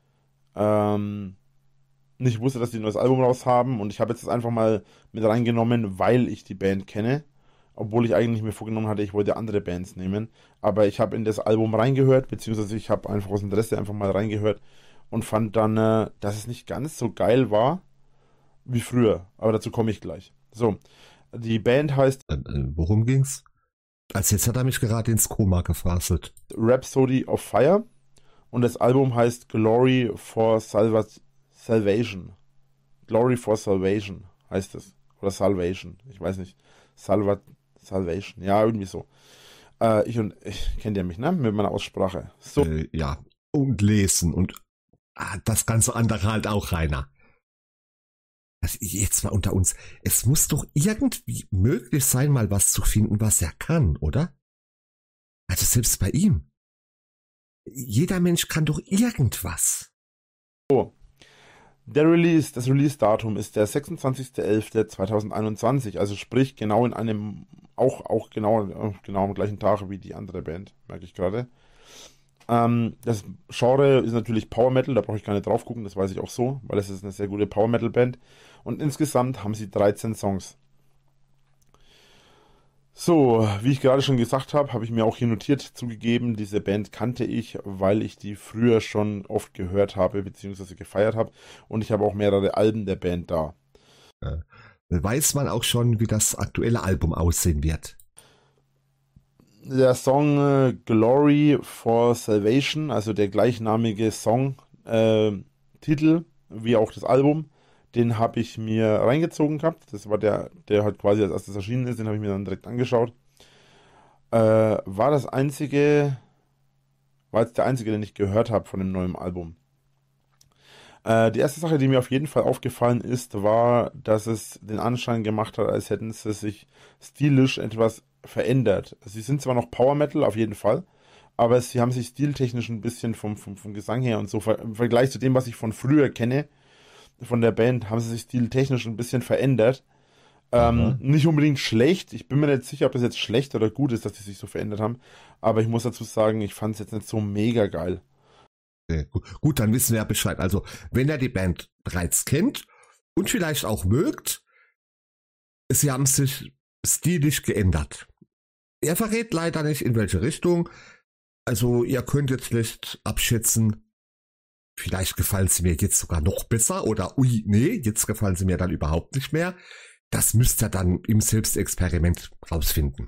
S1: nicht wusste, dass die ein neues Album raus haben und ich habe jetzt das einfach mal mit reingenommen, weil ich die Band kenne. Obwohl ich eigentlich mir vorgenommen hatte, ich wollte andere Bands nehmen. Aber ich habe in das Album reingehört, beziehungsweise ich habe einfach aus Interesse einfach mal reingehört und fand dann, dass es nicht ganz so geil war wie früher. Aber dazu komme ich gleich. So, die Band heißt
S3: Worum ging's? Als jetzt hat er mich gerade ins Koma gefaselt.
S1: Rhapsody of Fire und das Album heißt Glory for Salvation. Glory for Salvation heißt es. Oder Salvation, ich weiß nicht. Salvation, ja, irgendwie so. Ich kennt ihr mich, ne? Mit meiner Aussprache. So.
S3: Ja, und lesen und das ganze andere halt auch, Rainer. Also jetzt mal unter uns. Es muss doch irgendwie möglich sein, mal was zu finden, was er kann, oder? Also selbst bei ihm. Jeder Mensch kann doch irgendwas.
S1: Das Release-Datum ist der 26.11.2021, also sprich genau in einem, auch genau am gleichen Tag wie die andere Band, merke ich gerade. Das Genre ist natürlich Power Metal, da brauche ich gar nicht drauf gucken, das weiß ich auch so, weil es ist eine sehr gute Power Metal Band. Und insgesamt haben sie 13 Songs. So, wie ich gerade schon gesagt habe, habe ich mir auch hier notiert, zugegeben, diese Band kannte ich, weil ich die früher schon oft gehört habe, beziehungsweise gefeiert habe. Und ich habe auch mehrere Alben der Band da.
S3: Weiß man auch schon, wie das aktuelle Album aussehen wird?
S1: Der Song Glory for Salvation, also der gleichnamige Song, Titel, wie auch das Album, den habe ich mir reingezogen gehabt. Das war der halt quasi als erstes erschienen ist, den habe ich mir dann direkt angeschaut. War jetzt der einzige, den ich gehört habe von dem neuen Album. Die erste Sache, die mir auf jeden Fall aufgefallen ist, war, dass es den Anschein gemacht hat, als hätten sie sich stilisch etwas verändert. Sie sind zwar noch Power Metal, auf jeden Fall, aber sie haben sich stiltechnisch ein bisschen vom Gesang her und so, im Vergleich zu dem, was ich von früher kenne, von der Band, haben sie sich stiltechnisch ein bisschen verändert. Nicht unbedingt schlecht, ich bin mir nicht sicher, ob das jetzt schlecht oder gut ist, dass die sich so verändert haben, aber ich muss dazu sagen, ich fand es jetzt nicht so mega geil.
S3: Gut, dann wissen wir ja Bescheid. Also, wenn er die Band bereits kennt und vielleicht auch mögt, sie haben sich stilisch geändert. Er verrät leider nicht, in welche Richtung. Also, ihr könnt jetzt schlecht abschätzen, vielleicht gefallen sie mir jetzt sogar noch besser oder ui, nee, jetzt gefallen sie mir dann überhaupt nicht mehr. Das müsst ihr dann im Selbstexperiment rausfinden.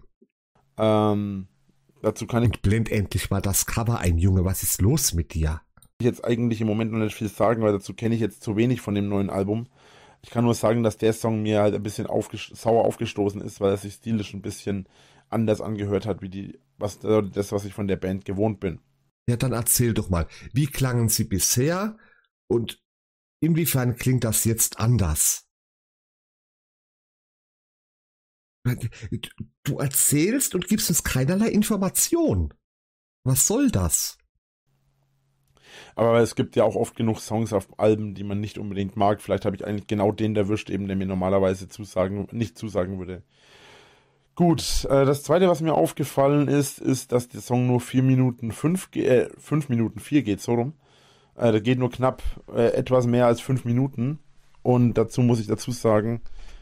S1: Dazu kann ich
S3: Und blend endlich mal das Cover ein, Junge, was ist los mit dir?
S1: jetzt eigentlich im Moment noch nicht viel sagen, weil dazu kenne ich jetzt zu wenig von dem neuen Album. Ich kann nur sagen, dass der Song mir halt ein bisschen sauer aufgestoßen ist, weil er sich stilisch ein bisschen anders angehört hat, wie das, was ich von der Band gewohnt bin.
S3: Ja, dann erzähl doch mal, wie klangen sie bisher und inwiefern klingt das jetzt anders? Du erzählst und gibst uns keinerlei Information. Was soll das?
S1: Aber es gibt ja auch oft genug Songs auf Alben, die man nicht unbedingt mag. Vielleicht habe ich eigentlich genau den erwischt, eben der mir normalerweise nicht zusagen würde. Gut, das zweite, was mir aufgefallen ist, dass der Song nur 5 Minuten 4 geht, so rum. Der geht nur knapp etwas mehr als 5 Minuten. Und dazu muss ich dazu sagen,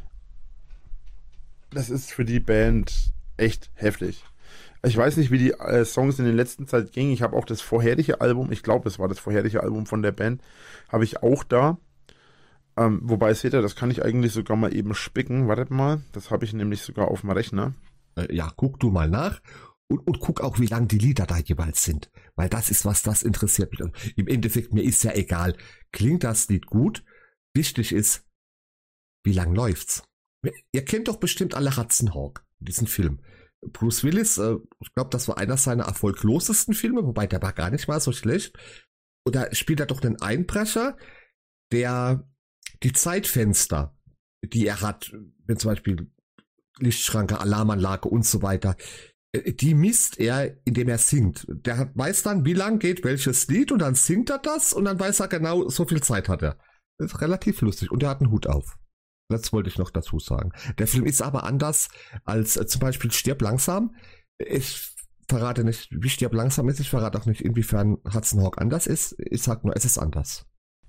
S1: das ist für die Band echt heftig. Ich weiß nicht, wie die Songs in der letzten Zeit gingen. Ich habe auch das vorherige Album, ich glaube, es war das vorherige Album von der Band, habe ich auch da. Wobei, seht ihr, das kann ich eigentlich sogar mal eben spicken. Wartet mal, das habe ich nämlich sogar auf dem Rechner.
S3: Ja, guck du mal nach und guck auch, wie lang die Lieder da jeweils sind. Weil das ist was, das interessiert mich. Also, im Endeffekt, mir ist ja egal, klingt das Lied gut? Wichtig ist, wie lang läuft's? Ihr kennt doch bestimmt alle Hudson Hawk, diesen Film. Bruce Willis, ich glaube, das war einer seiner erfolglosesten Filme, wobei der war gar nicht mal so schlecht. Und da spielt er doch einen Einbrecher, der die Zeitfenster, die er hat, wenn zum Beispiel Lichtschranke, Alarmanlage und so weiter, die misst er, indem er singt. Der weiß dann, wie lang geht welches Lied und dann singt er das und dann weiß er genau, so viel Zeit hat er. Das ist relativ lustig und er hat einen Hut auf. Das wollte ich noch dazu sagen. Der Film ist aber anders als zum Beispiel Stirb langsam. Ich verrate nicht, wie Stirb langsam ist. Ich verrate auch nicht, inwiefern Hudson Hawk anders ist. Ich sag nur, es ist anders.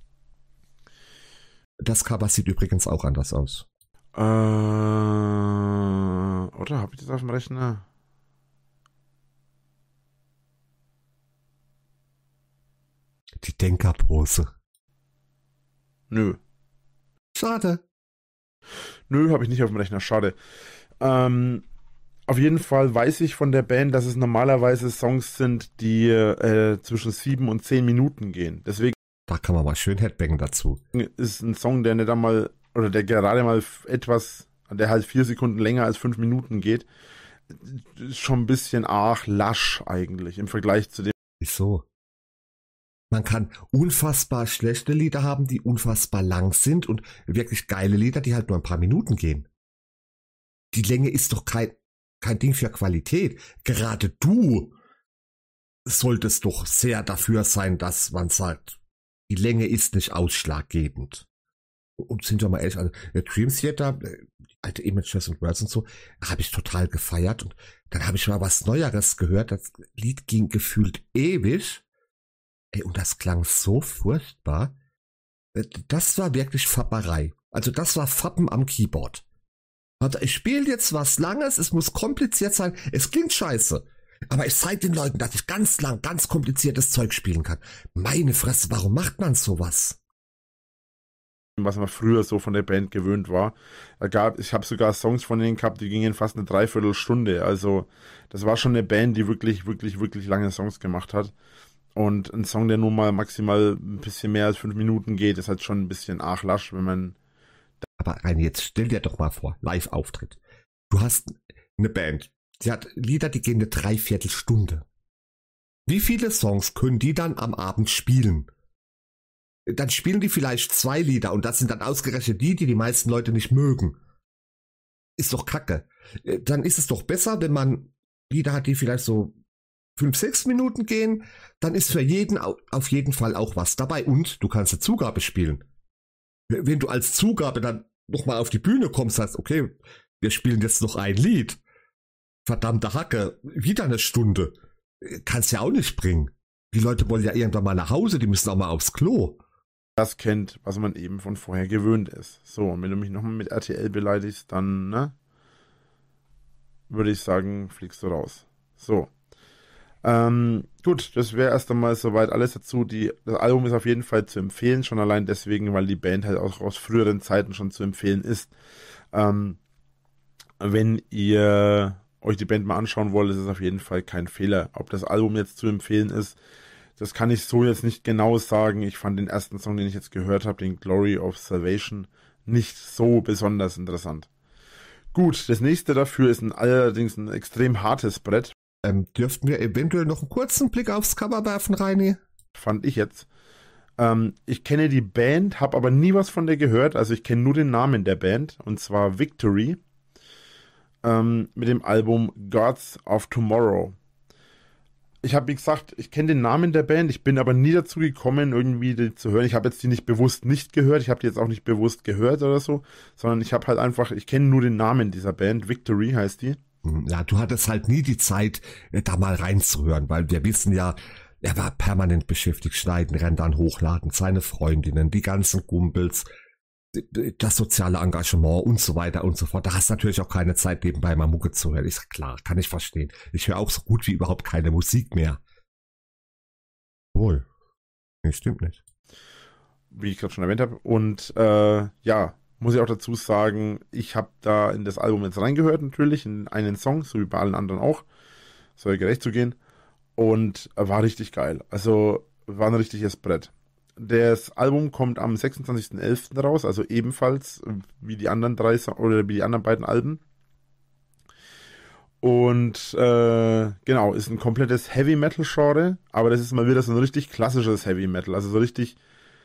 S3: Das Cover sieht übrigens auch anders aus.
S1: Oder habe ich das auf dem Rechner?
S3: Die Denkerpose.
S1: Nö.
S3: Schade.
S1: Nö, habe ich nicht auf dem Rechner, schade. Auf jeden Fall weiß ich von der Band, dass es normalerweise Songs sind, die zwischen 7 und 10 Minuten gehen. Deswegen
S3: Da kann man mal schön Headbangen dazu.
S1: ist ein Song, der nicht einmal, oder der gerade mal der halt 4 Sekunden länger als 5 Minuten geht, ist schon ein bisschen arg lasch eigentlich im Vergleich zu dem.
S3: Wieso? Man kann unfassbar schlechte Lieder haben, die unfassbar lang sind und wirklich geile Lieder, die halt nur ein paar Minuten gehen. Die Länge ist doch kein Ding für Qualität. Gerade du solltest doch sehr dafür sein, dass man sagt, die Länge ist nicht ausschlaggebend. Und sind wir mal ehrlich, also der Dream Theater, die alte Images und Words und so, habe ich total gefeiert. Und dann habe ich mal was Neueres gehört. Das Lied ging gefühlt ewig. Und das klang so furchtbar. Das war wirklich Fapperei. Also das war Fappen am Keyboard. Also ich spiele jetzt was Langes, es muss kompliziert sein, es klingt scheiße. Aber ich zeige den Leuten, dass ich ganz lang, ganz kompliziertes Zeug spielen kann. Meine Fresse, warum macht man sowas?
S1: Was man früher so von der Band gewöhnt war. Ich habe sogar Songs von denen gehabt, die gingen fast eine Dreiviertelstunde. Also das war schon eine Band, die wirklich, wirklich, wirklich lange Songs gemacht hat. Und ein Song, der nur mal maximal ein bisschen mehr als 5 Minuten geht, ist halt schon ein bisschen arg lasch, wenn man...
S3: Aber rein jetzt, stell dir doch mal vor, Live-Auftritt. Du hast eine Band, die hat Lieder, die gehen eine Dreiviertelstunde. Wie viele Songs können die dann am Abend spielen? Dann spielen die vielleicht 2 Lieder und das sind dann ausgerechnet die meisten Leute nicht mögen. Ist doch Kacke. Dann ist es doch besser, wenn man Lieder hat, die vielleicht so 5, 6 Minuten gehen, dann ist für jeden auf jeden Fall auch was dabei und du kannst eine Zugabe spielen. Wenn du als Zugabe dann nochmal auf die Bühne kommst, sagst, okay, wir spielen jetzt noch ein Lied. Verdammte Hacke, wieder eine Stunde. Kannst ja auch nicht bringen. Die Leute wollen ja irgendwann mal nach Hause, die müssen auch mal aufs Klo.
S1: Das kennt, was man eben von vorher gewöhnt ist. So, und wenn du mich nochmal mit RTL beleidigst, dann, ne, würde ich sagen, fliegst du raus. So. Gut, das wäre erst einmal soweit alles dazu. Das Album ist auf jeden Fall zu empfehlen, schon allein deswegen, weil die Band halt auch aus früheren Zeiten schon zu empfehlen ist. Wenn ihr euch die Band mal anschauen wollt, ist es auf jeden Fall kein Fehler. Ob das Album jetzt zu empfehlen ist, das kann ich so jetzt nicht genau sagen. Ich fand den ersten Song, den ich jetzt gehört habe, den Glory of Salvation, nicht so besonders interessant. Gut, das nächste dafür ist allerdings ein extrem hartes Brett.
S3: Dürften wir eventuell noch einen kurzen Blick aufs Cover werfen, Reini?
S1: Fand ich jetzt. Ich kenne die Band, habe aber nie was von der gehört. Also ich kenne nur den Namen der Band, und zwar Victory, mit dem Album Gods of Tomorrow. Ich habe, wie gesagt, ich kenne den Namen der Band, ich bin aber nie dazu gekommen, irgendwie die zu hören. Ich habe jetzt die nicht bewusst nicht gehört, ich habe die jetzt auch nicht bewusst gehört oder so, sondern ich habe halt einfach, ich kenne nur den Namen dieser Band, Victory heißt die.
S3: Ja, du hattest halt nie die Zeit, da mal reinzuhören, weil wir wissen ja, er war permanent beschäftigt, schneiden, rendern, hochladen, seine Freundinnen, die ganzen Kumpels, das soziale Engagement und so weiter und so fort. Da hast du natürlich auch keine Zeit, nebenbei mal Mucke zu hören. Ist klar, kann ich verstehen. Ich höre auch so gut wie überhaupt keine Musik mehr. Wohl. Nee, stimmt nicht.
S1: Wie ich gerade schon erwähnt habe. Und ja, muss ich auch dazu sagen, ich habe da in das Album jetzt reingehört natürlich, in einen Song, so wie bei allen anderen auch. Soll gerecht zu gehen. Und war richtig geil. Also war ein richtiges Brett. Das Album kommt am 26.11. raus, also ebenfalls wie die anderen oder wie die anderen beiden Alben. Und genau, ist ein komplettes Heavy Metal Genre, aber das ist mal wieder so ein richtig klassisches Heavy Metal, also so richtig,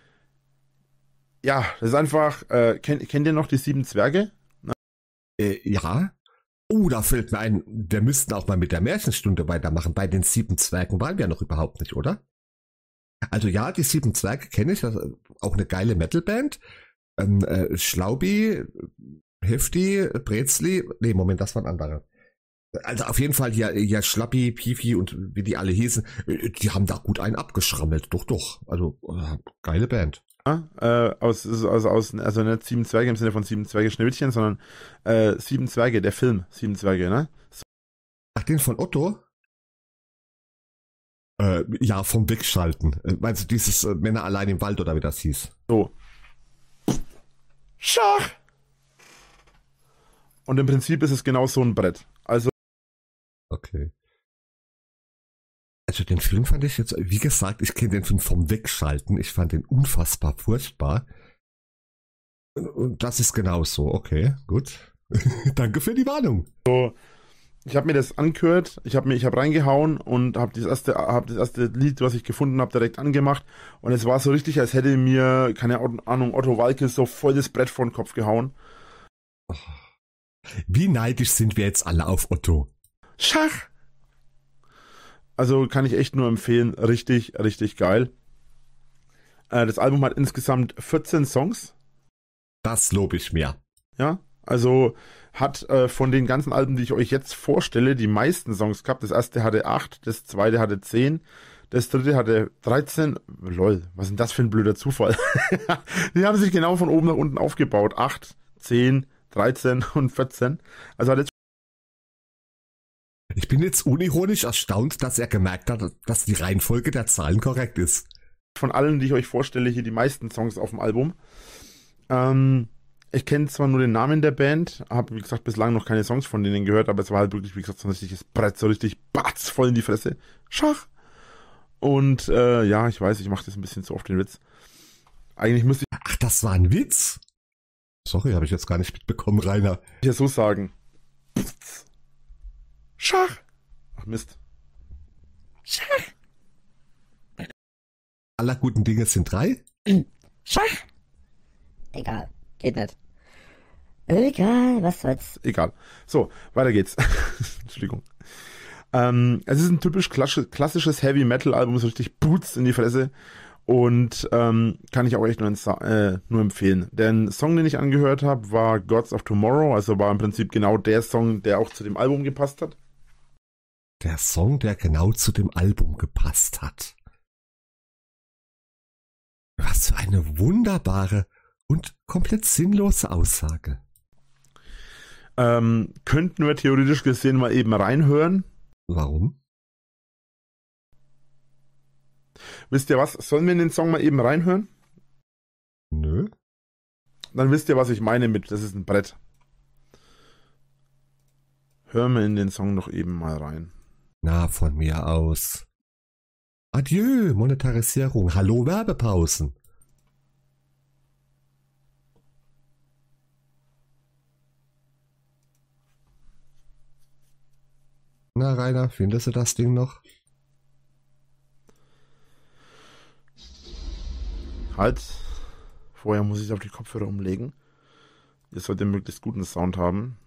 S1: ja, das ist einfach, kennt ihr noch die Sieben Zwerge?
S3: Ja. Oh, da fällt mir ein, wir müssten auch mal mit der Märchenstunde weitermachen. Bei den Sieben Zwergen waren wir noch überhaupt nicht, oder? Also ja, die Sieben Zwerge kenne ich, also auch eine geile Metalband. Schlaubi, Hefti, Brezli, nee, Moment, das waren andere. Also auf jeden Fall hier Schlappi, Pifi und wie die alle hießen, die haben da gut einen abgeschrammelt, doch. Also geile Band.
S1: Ja, also nicht Sieben Zwerge im Sinne von Sieben Zwerge Schneewittchen, sondern Sieben Zwerge, der Film Sieben Zwerge, ne?
S3: Ach, den von Otto? Ja, vom Wegschalten. Meinst du dieses Männer allein im Wald oder wie das hieß?
S1: So. Schach! Und im Prinzip ist es genau so ein Brett. Also.
S3: Okay. Also den Film fand ich jetzt, wie gesagt, ich kenne den Film vom Wegschalten. Ich fand den unfassbar furchtbar. Und das ist genauso. Okay, gut. Danke für die Warnung.
S1: So. Ich habe mir das angehört, ich habe reingehauen und habe das erste Lied, was ich gefunden habe, direkt angemacht. Und es war so richtig, als hätte mir, keine Ahnung, Otto Waalkes so voll das Brett vor den Kopf gehauen.
S3: Wie neidisch sind wir jetzt alle auf Otto?
S1: Schach! Also kann ich echt nur empfehlen, richtig, richtig geil. Das Album hat insgesamt 14 Songs.
S3: Das lobe ich mir.
S1: Ja, also hat von den ganzen Alben, die ich euch jetzt vorstelle, die meisten Songs gehabt. Das erste hatte 8, das zweite hatte 10, das dritte hatte 13. Lol, was ist denn das für ein blöder Zufall? Die haben sich genau von oben nach unten aufgebaut. 8, 10, 13 und 14. Also hat jetzt.
S3: Ich bin jetzt unironisch erstaunt, dass er gemerkt hat, dass die Reihenfolge der Zahlen korrekt ist.
S1: Von allen, die ich euch vorstelle, hier die meisten Songs auf dem Album. Ich kenne zwar nur den Namen der Band, habe, wie gesagt, bislang noch keine Songs von denen gehört, aber es war halt wirklich, wie gesagt, so ein richtiges Brett, so richtig batz voll in die Fresse. Schach! Und ja, ich weiß, ich mache das ein bisschen zu oft den Witz. Eigentlich müsste ich.
S3: Ach, das war ein Witz? Sorry, habe ich jetzt gar nicht mitbekommen, Rainer.
S1: Ja so sagen. Schach! Ach Mist.
S2: Schach!
S3: Aller guten Dinge sind 3?
S2: Schach! Egal, geht nicht. Egal, was soll's.
S1: Egal. So, weiter geht's. Entschuldigung. Es ist ein typisch klassisches Heavy-Metal-Album, so richtig Boots in die Fresse. Und kann ich auch echt nur empfehlen. Der Song, den ich angehört habe, war Gods of Tomorrow. Also war im Prinzip genau der Song, der auch zu dem Album gepasst hat.
S3: Der Song, der genau zu dem Album gepasst hat. Was für eine wunderbare und komplett sinnlose Aussage.
S1: Könnten wir theoretisch gesehen mal eben reinhören.
S3: Warum?
S1: Wisst ihr was? Sollen wir in den Song mal eben reinhören?
S3: Nö.
S1: Dann wisst ihr, was ich meine mit, das ist ein Brett. Hören wir in den Song doch eben mal rein.
S3: Na, von mir aus. Adieu, Monetarisierung. Hallo, Werbepausen. Na, Rainer, findest du das Ding noch?
S1: Halt. Vorher muss ich auf die Kopfhörer umlegen. Ihr solltet möglichst guten Sound haben.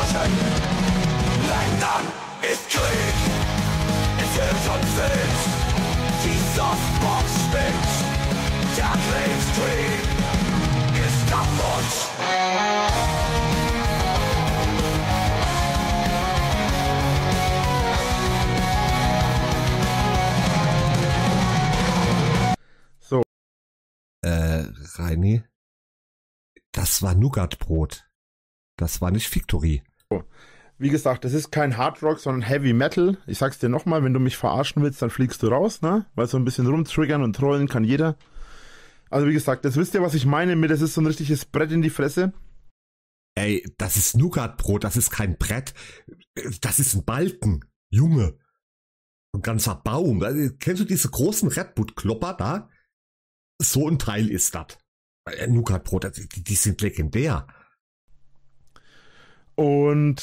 S5: Menschen. Ländern ist Krieg, es wird uns wild. Die Softbox spinnt, der Krebstrieb ist kaputt.
S3: Reini, das war Nougatbrot. Das war nicht Victory.
S1: Wie gesagt, das ist kein Hard Rock, sondern Heavy Metal. Ich sag's dir nochmal, wenn du mich verarschen willst, dann fliegst du raus, ne? Weil so ein bisschen rumtriggern und trollen kann jeder. Also wie gesagt, das wisst ihr, was ich meine mit, das ist so ein richtiges Brett in die Fresse.
S3: Ey, das ist Nougatbrot, das ist kein Brett. Das ist ein Balken. Junge. Ein ganzer Baum. Kennst du diese großen Redwood-Klopper da? So ein Teil ist das. Nougatbrot, die sind legendär.
S1: Und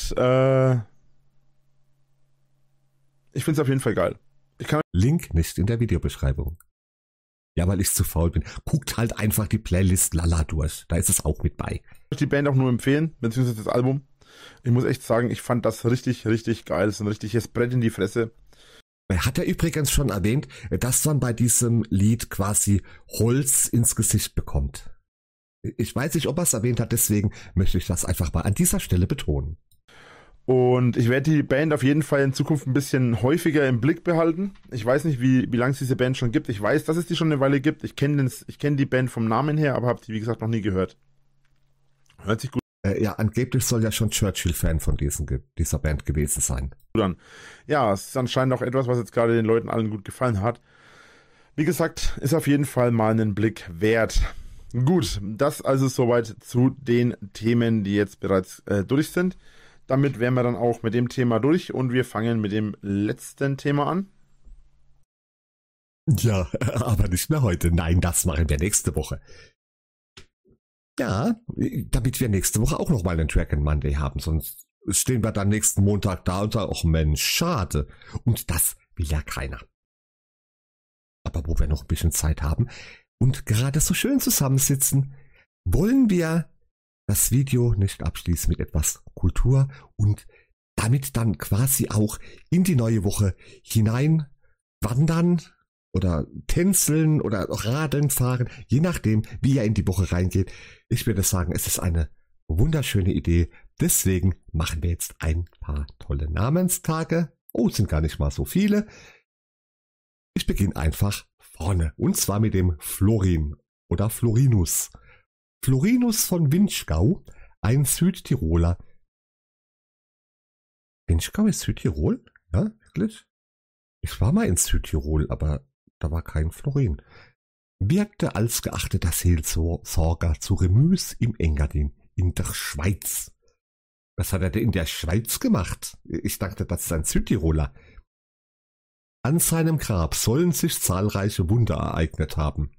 S1: ich find's auf jeden Fall geil.
S3: Link nicht in der Videobeschreibung. Ja, weil ich zu faul bin. Guckt halt einfach die Playlist Lala durch. Da ist es auch mit bei.
S1: Ich kann die Band auch nur empfehlen, beziehungsweise das Album. Ich muss echt sagen, ich fand das richtig, richtig geil. Das ist ein richtiges Brett in die Fresse.
S3: Hat er übrigens schon erwähnt, dass man bei diesem Lied quasi Holz ins Gesicht bekommt. Ich weiß nicht, ob er es erwähnt hat, deswegen möchte ich das einfach mal an dieser Stelle betonen.
S1: Und ich werde die Band auf jeden Fall in Zukunft ein bisschen häufiger im Blick behalten. Ich weiß nicht, wie lange es diese Band schon gibt. Ich weiß, dass es die schon eine Weile gibt. Ich kenne die Band vom Namen her, aber habe die, wie gesagt, noch nie gehört. Hört sich gut
S3: Ja, angeblich soll ja schon Churchill-Fan von dieser Band gewesen sein.
S1: an. Ja, es ist anscheinend auch etwas, was jetzt gerade den Leuten allen gut gefallen hat. Wie gesagt, ist auf jeden Fall mal einen Blick wert. Gut, das also soweit zu den Themen, die jetzt bereits durch sind. Damit wären wir dann auch mit dem Thema durch und wir fangen mit dem letzten Thema an.
S3: Ja, aber nicht mehr heute. Nein, das machen wir nächste Woche. Ja, damit wir nächste Woche auch nochmal einen Track and Monday haben, sonst stehen wir dann nächsten Montag da und sagen, ach Mensch, schade. Und das will ja keiner. Aber wo wir noch ein bisschen Zeit haben und gerade so schön zusammensitzen, wollen wir das Video nicht abschließen mit etwas Kultur und damit dann quasi auch in die neue Woche hinein wandern oder tänzeln oder radeln fahren, je nachdem, wie ihr in die Woche reingeht. Ich würde sagen, es ist eine wunderschöne Idee. Deswegen machen wir jetzt ein paar tolle Namenstage. Oh, es sind gar nicht mal so viele. Ich beginne einfach vorne. Und zwar mit dem Florin oder Florinus. Florinus von Vinschgau, ein Südtiroler. Vinschgau ist Südtirol? Ja, wirklich? Ich war mal in Südtirol, aber da war kein Florin. Wirkte als geachteter Seelsorger zu Remus im Engadin in der Schweiz. Was hat er denn in der Schweiz gemacht? Ich dachte, das ist ein Südtiroler. An seinem Grab sollen sich zahlreiche Wunder ereignet haben.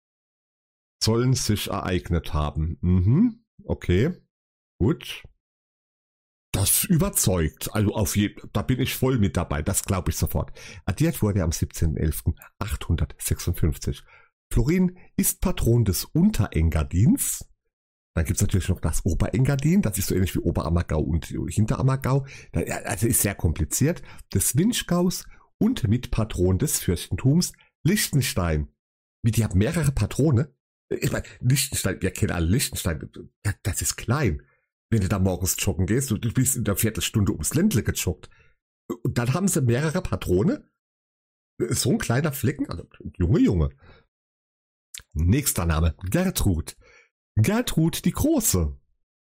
S3: Okay, gut. Das überzeugt. Also da bin ich voll mit dabei. Das glaube ich sofort. Addiert wurde er am 17.11.856. Florin ist Patron des Unterengadins. Dann gibt es natürlich noch das Oberengadin. Das ist so ähnlich wie Oberammergau und Hinterammergau. Also ist sehr kompliziert. Des Vinschgaus und Mitpatron des Fürstentums Liechtenstein. Die haben mehrere Patrone. Ich meine, Liechtenstein, wir kennen alle Liechtenstein. Das ist klein. Wenn du da morgens joggen gehst, du bist in der Viertelstunde ums Ländle gejoggt. Und dann haben sie mehrere Patrone. So ein kleiner Flecken. Also, Junge. Nächster Name. Gertrud. Gertrud die Große.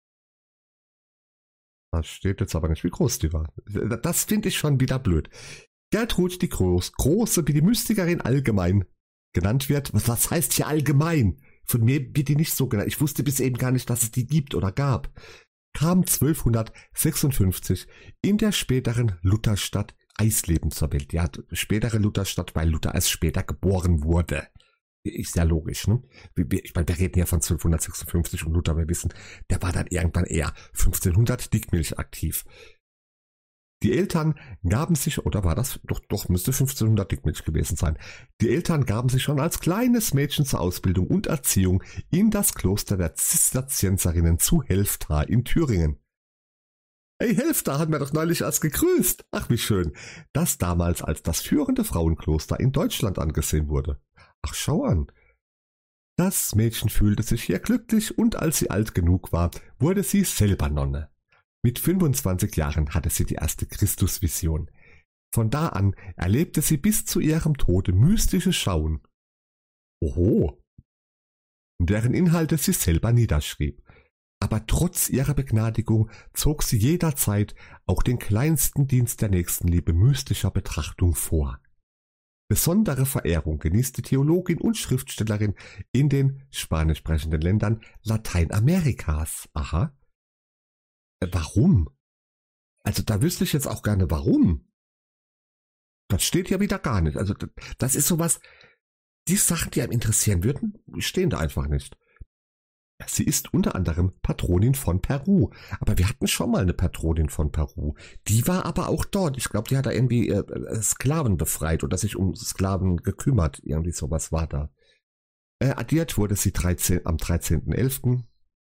S3: Da steht jetzt aber nicht, wie groß die war. Das finde ich schon wieder blöd. Gertrud die Große, wie die Mystikerin allgemein genannt wird. Was heißt hier allgemein? Von mir wird die nicht so genannt. Ich wusste bis eben gar nicht, dass es die gibt oder gab. Kam 1256 in der späteren Lutherstadt Eisleben zur Welt. Ja, spätere Lutherstadt, weil Luther erst später geboren wurde. Ist ja logisch, ne? Ich meine, wir reden ja von 1256 und Luther, wir wissen, der war dann irgendwann eher 1500 Dickmilch aktiv. Die Eltern gaben sich, oder war das? Doch, müsste 1500 Dickmilch gewesen sein. Die Eltern gaben sich schon als kleines Mädchen zur Ausbildung und Erziehung in das Kloster der Zisterzienserinnen zu Helftra in Thüringen. Hey, Helfter hat mir doch neulich als gegrüßt. Ach, wie schön. Das damals als das führende Frauenkloster in Deutschland angesehen wurde. Ach, schau an. Das Mädchen fühlte sich hier glücklich und als sie alt genug war, wurde sie selber Nonne. Mit 25 Jahren hatte sie die erste Christusvision. Von da an erlebte sie bis zu ihrem Tode mystische Schauen. Oho. Deren Inhalte sie selber niederschrieb. Aber trotz ihrer Begnadigung zog sie jederzeit auch den kleinsten Dienst der Nächstenliebe mystischer Betrachtung vor. Besondere Verehrung genießt die Theologin und Schriftstellerin in den spanisch sprechenden Ländern Lateinamerikas. Aha. Warum? Also da wüsste ich jetzt auch gerne warum. Das steht ja wieder gar nicht. Also das ist sowas, die Sachen, die einem interessieren würden, stehen da einfach nicht. Sie ist unter anderem Patronin von Peru. Aber wir hatten schon mal eine Patronin von Peru. Die war aber auch dort. Ich glaube, die hat da irgendwie Sklaven befreit oder sich um Sklaven gekümmert. Irgendwie sowas war da. Addiert wurde sie am 13.11.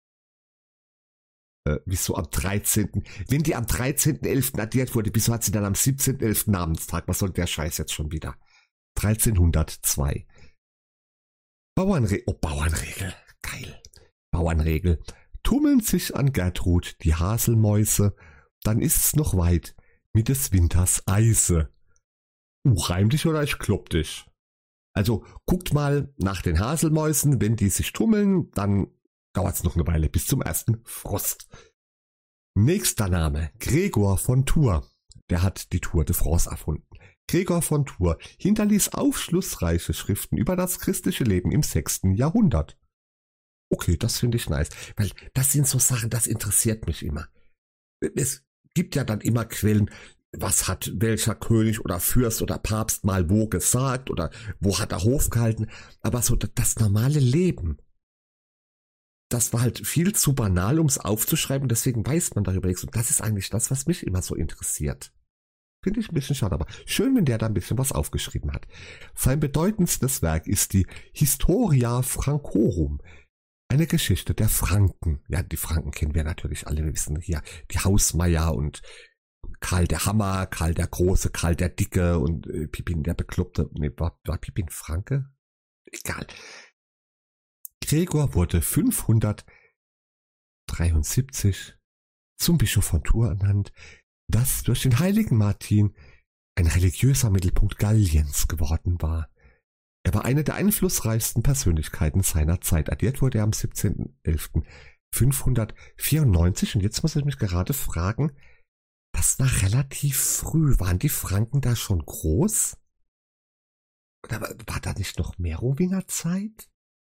S3: Wieso am 13.? Wenn die am 13.11. addiert wurde, wieso hat sie dann am 17.11. Namenstag? Was soll der Scheiß jetzt schon wieder? 1302. Bauernregel. Geil. Bauernregel. Tummeln sich an Gertrud die Haselmäuse, dann ist's noch weit mit des Winters Eise. Reim dich oder ich klopp dich. Also guckt mal nach den Haselmäusen, wenn die sich tummeln, dann dauert's noch eine Weile bis zum ersten Frost. Nächster Name, Gregor von Tours. Der hat die Tour de France erfunden. Gregor von Tours hinterließ aufschlussreiche Schriften über das christliche Leben im 6. Jahrhundert. Okay, das finde ich nice, weil das sind so Sachen, das interessiert mich immer. Es gibt ja dann immer Quellen, was hat welcher König oder Fürst oder Papst mal wo gesagt oder wo hat er Hof gehalten, aber so das normale Leben, das war halt viel zu banal, um es aufzuschreiben, deswegen weiß man darüber nichts und das ist eigentlich das, was mich immer so interessiert. Finde ich ein bisschen schade, aber schön, wenn der da ein bisschen was aufgeschrieben hat. Sein bedeutendstes Werk ist die Historia Francorum, eine Geschichte der Franken. Ja, die Franken kennen wir natürlich alle. Wir wissen hier die Hausmeier und Karl der Hammer, Karl der Große, Karl der Dicke und Pippin der Bekloppte. Nee, war Pippin Franke? Egal. Gregor wurde 573 zum Bischof von Tours ernannt, das durch den heiligen Martin ein religiöser Mittelpunkt Galliens geworden war. Er war eine der einflussreichsten Persönlichkeiten seiner Zeit. Addiert wurde er am 17.11.594. Und jetzt muss ich mich gerade fragen, das war relativ früh. Waren die Franken da schon groß? Oder war da nicht noch Merowinger Zeit?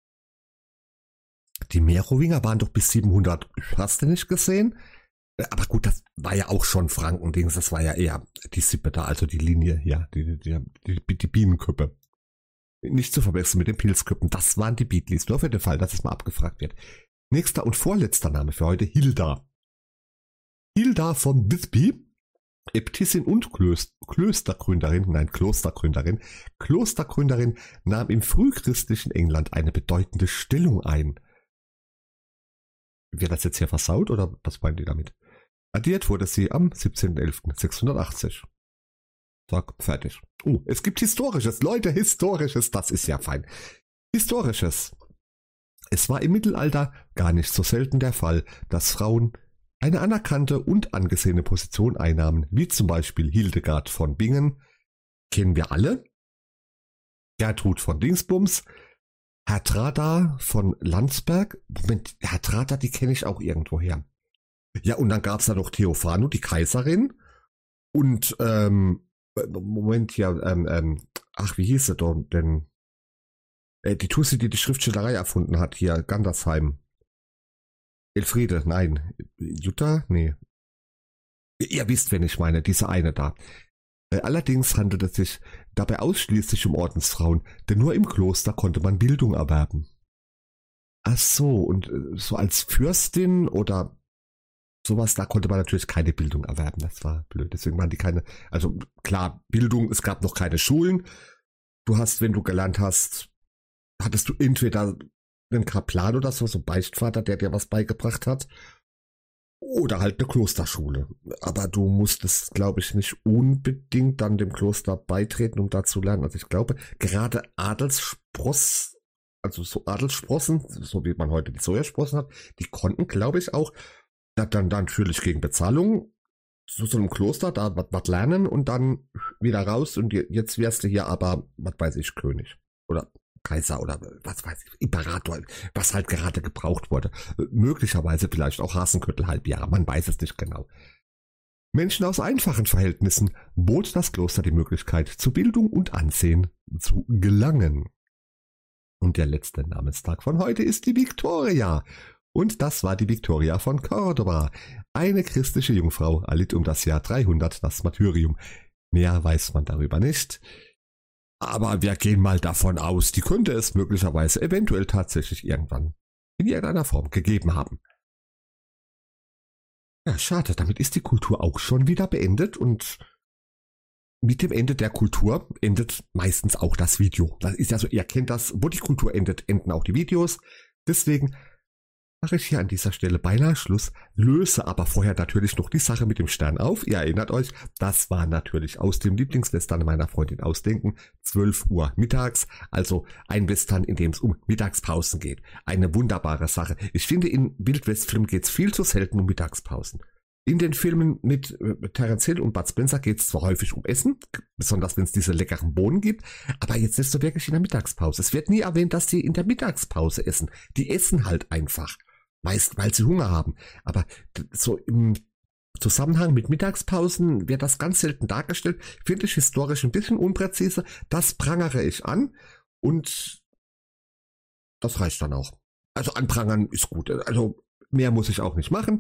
S3: Die Merowinger waren doch bis 700, hast du nicht gesehen? Aber gut, das war ja auch schon Frankendings. Das war ja eher die Sippe da, also die Linie, ja, die Bienenköppe. Nicht zu verwechseln mit den Pilzköppen, das waren die Beatles, nur für den Fall, dass es mal abgefragt wird. Nächster und vorletzter Name für heute, Hilda. Hilda von Whitby, Äbtissin und Klostergründerin, nahm im frühchristlichen England eine bedeutende Stellung ein. Wird das jetzt hier versaut oder was meinen die damit? Addiert wurde sie am 17.11.680. Sag, fertig. Es gibt Historisches. Leute, Historisches, das ist ja fein. Historisches. Es war im Mittelalter gar nicht so selten der Fall, dass Frauen eine anerkannte und angesehene Position einnahmen, wie zum Beispiel Hildegard von Bingen, kennen wir alle, Gertrud von Dingsbums, Hardrada von Landsberg, Moment, Hardrada, die kenne ich auch irgendwoher. Ja, und dann gab es da noch Theophanu, die Kaiserin, und, Moment, ja, wie hieß sie denn? Die Tussi, die Schriftstellerei erfunden hat, hier, Gandersheim. Elfriede, nein. Jutta? Nee. Ihr wisst, wen ich meine, diese eine da. Allerdings handelt es sich dabei ausschließlich um Ordensfrauen, denn nur im Kloster konnte man Bildung erwerben. Ach so, und so als Fürstin oder sowas, da konnte man natürlich keine Bildung erwerben, das war blöd, deswegen waren die keine, also klar, Bildung, es gab noch keine Schulen, du hast, wenn du gelernt hast, hattest du entweder einen Kaplan oder so, so ein Beichtvater, der dir was beigebracht hat, Oder halt eine Klosterschule. Aber du musstest, glaube ich, nicht unbedingt dann dem Kloster beitreten, um da zu lernen. Also ich glaube, gerade Adelsspross, also so Adelssprossen, so wie man heute die Sojasprossen hat, die konnten, glaube ich, auch dann natürlich gegen Bezahlung zu so einem Kloster da was lernen und dann wieder raus und jetzt wärst du hier aber, was weiß ich, König. Oder Kaiser oder was weiß ich, Imperator, was halt gerade gebraucht wurde. Möglicherweise vielleicht auch Hasenköttel-Halbjahre, man weiß es nicht genau. Menschen aus einfachen Verhältnissen bot das Kloster die Möglichkeit, zu Bildung und Ansehen zu gelangen. Und der letzte Namenstag von heute ist die Victoria. Und das war die Victoria von Córdoba. Eine christliche Jungfrau erlitt um das Jahr 300 das Martyrium. Mehr weiß man darüber nicht. Aber wir gehen mal davon aus, die könnte es möglicherweise eventuell tatsächlich irgendwann in irgendeiner Form gegeben haben. Ja, schade, damit ist die Kultur auch schon wieder beendet und mit dem Ende der Kultur endet meistens auch das Video. Das ist ja so, ihr kennt das, wo die Kultur endet, enden auch die Videos. Deswegen mache ich hier an dieser Stelle beinahe Schluss, löse aber vorher natürlich noch die Sache mit dem Stern auf. Ihr erinnert euch, das war natürlich aus dem Lieblingswestern meiner Freundin Ausdenken, 12 Uhr mittags, also ein Western, in dem es um Mittagspausen geht. Eine wunderbare Sache. Ich finde, in Wildwestfilmen geht es viel zu selten um Mittagspausen. In den Filmen mit Terence Hill und Bud Spencer geht es zwar häufig um Essen, besonders wenn es diese leckeren Bohnen gibt, aber jetzt ist so wirklich in der Mittagspause. Es wird nie erwähnt, dass die in der Mittagspause essen. Die essen halt einfach. Meist, weil sie Hunger haben. Aber so im Zusammenhang mit Mittagspausen wird das ganz selten dargestellt. Finde ich historisch ein bisschen unpräzise. Das prangere ich an und das reicht dann auch. Also anprangern ist gut. Also mehr muss ich auch nicht machen.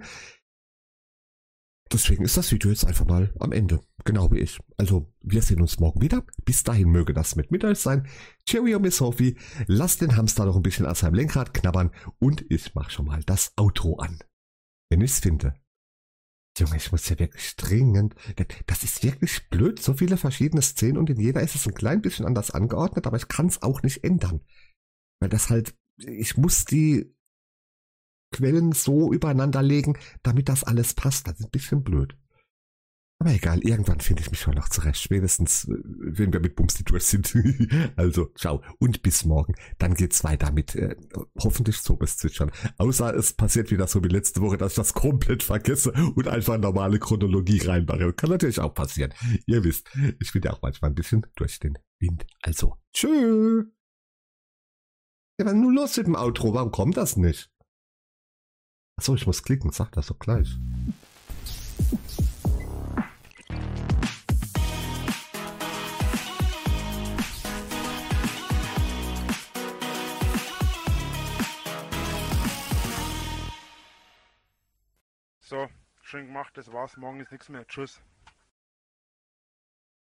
S3: Deswegen ist das Video jetzt einfach mal am Ende. Genau wie ich. Also wir sehen uns morgen wieder. Bis dahin möge das mit euch sein. Cheerio, Miss Sophie. Lasst den Hamster noch ein bisschen an seinem Lenkrad knabbern und ich mache schon mal das Outro an. Wenn ich's finde. Junge, ich muss ja wirklich dringend. Das ist wirklich blöd. So viele verschiedene Szenen und in jeder ist es ein klein bisschen anders angeordnet, aber ich kann es auch nicht ändern. Weil das halt, ich muss die Quellen so übereinander legen, damit das alles passt. Das ist ein bisschen blöd. Aber egal, irgendwann finde ich mich schon noch zurecht. Spätestens, wenn wir mit Bumsti durch sind. Also, ciao und bis morgen. Dann geht's weiter mit hoffentlich Zobeszwitschern. Außer es passiert wieder so wie letzte Woche, dass ich das komplett vergesse und einfach normale Chronologie reinmache. Kann natürlich auch passieren. Ihr wisst, ich bin ja auch manchmal ein bisschen durch den Wind. Also, tschö. Ja, was ist nun los mit dem Outro? Warum kommt das nicht? Achso, ich muss klicken, sag das doch gleich.
S1: So, schön gemacht, das war's. Morgen ist nichts mehr. Tschüss.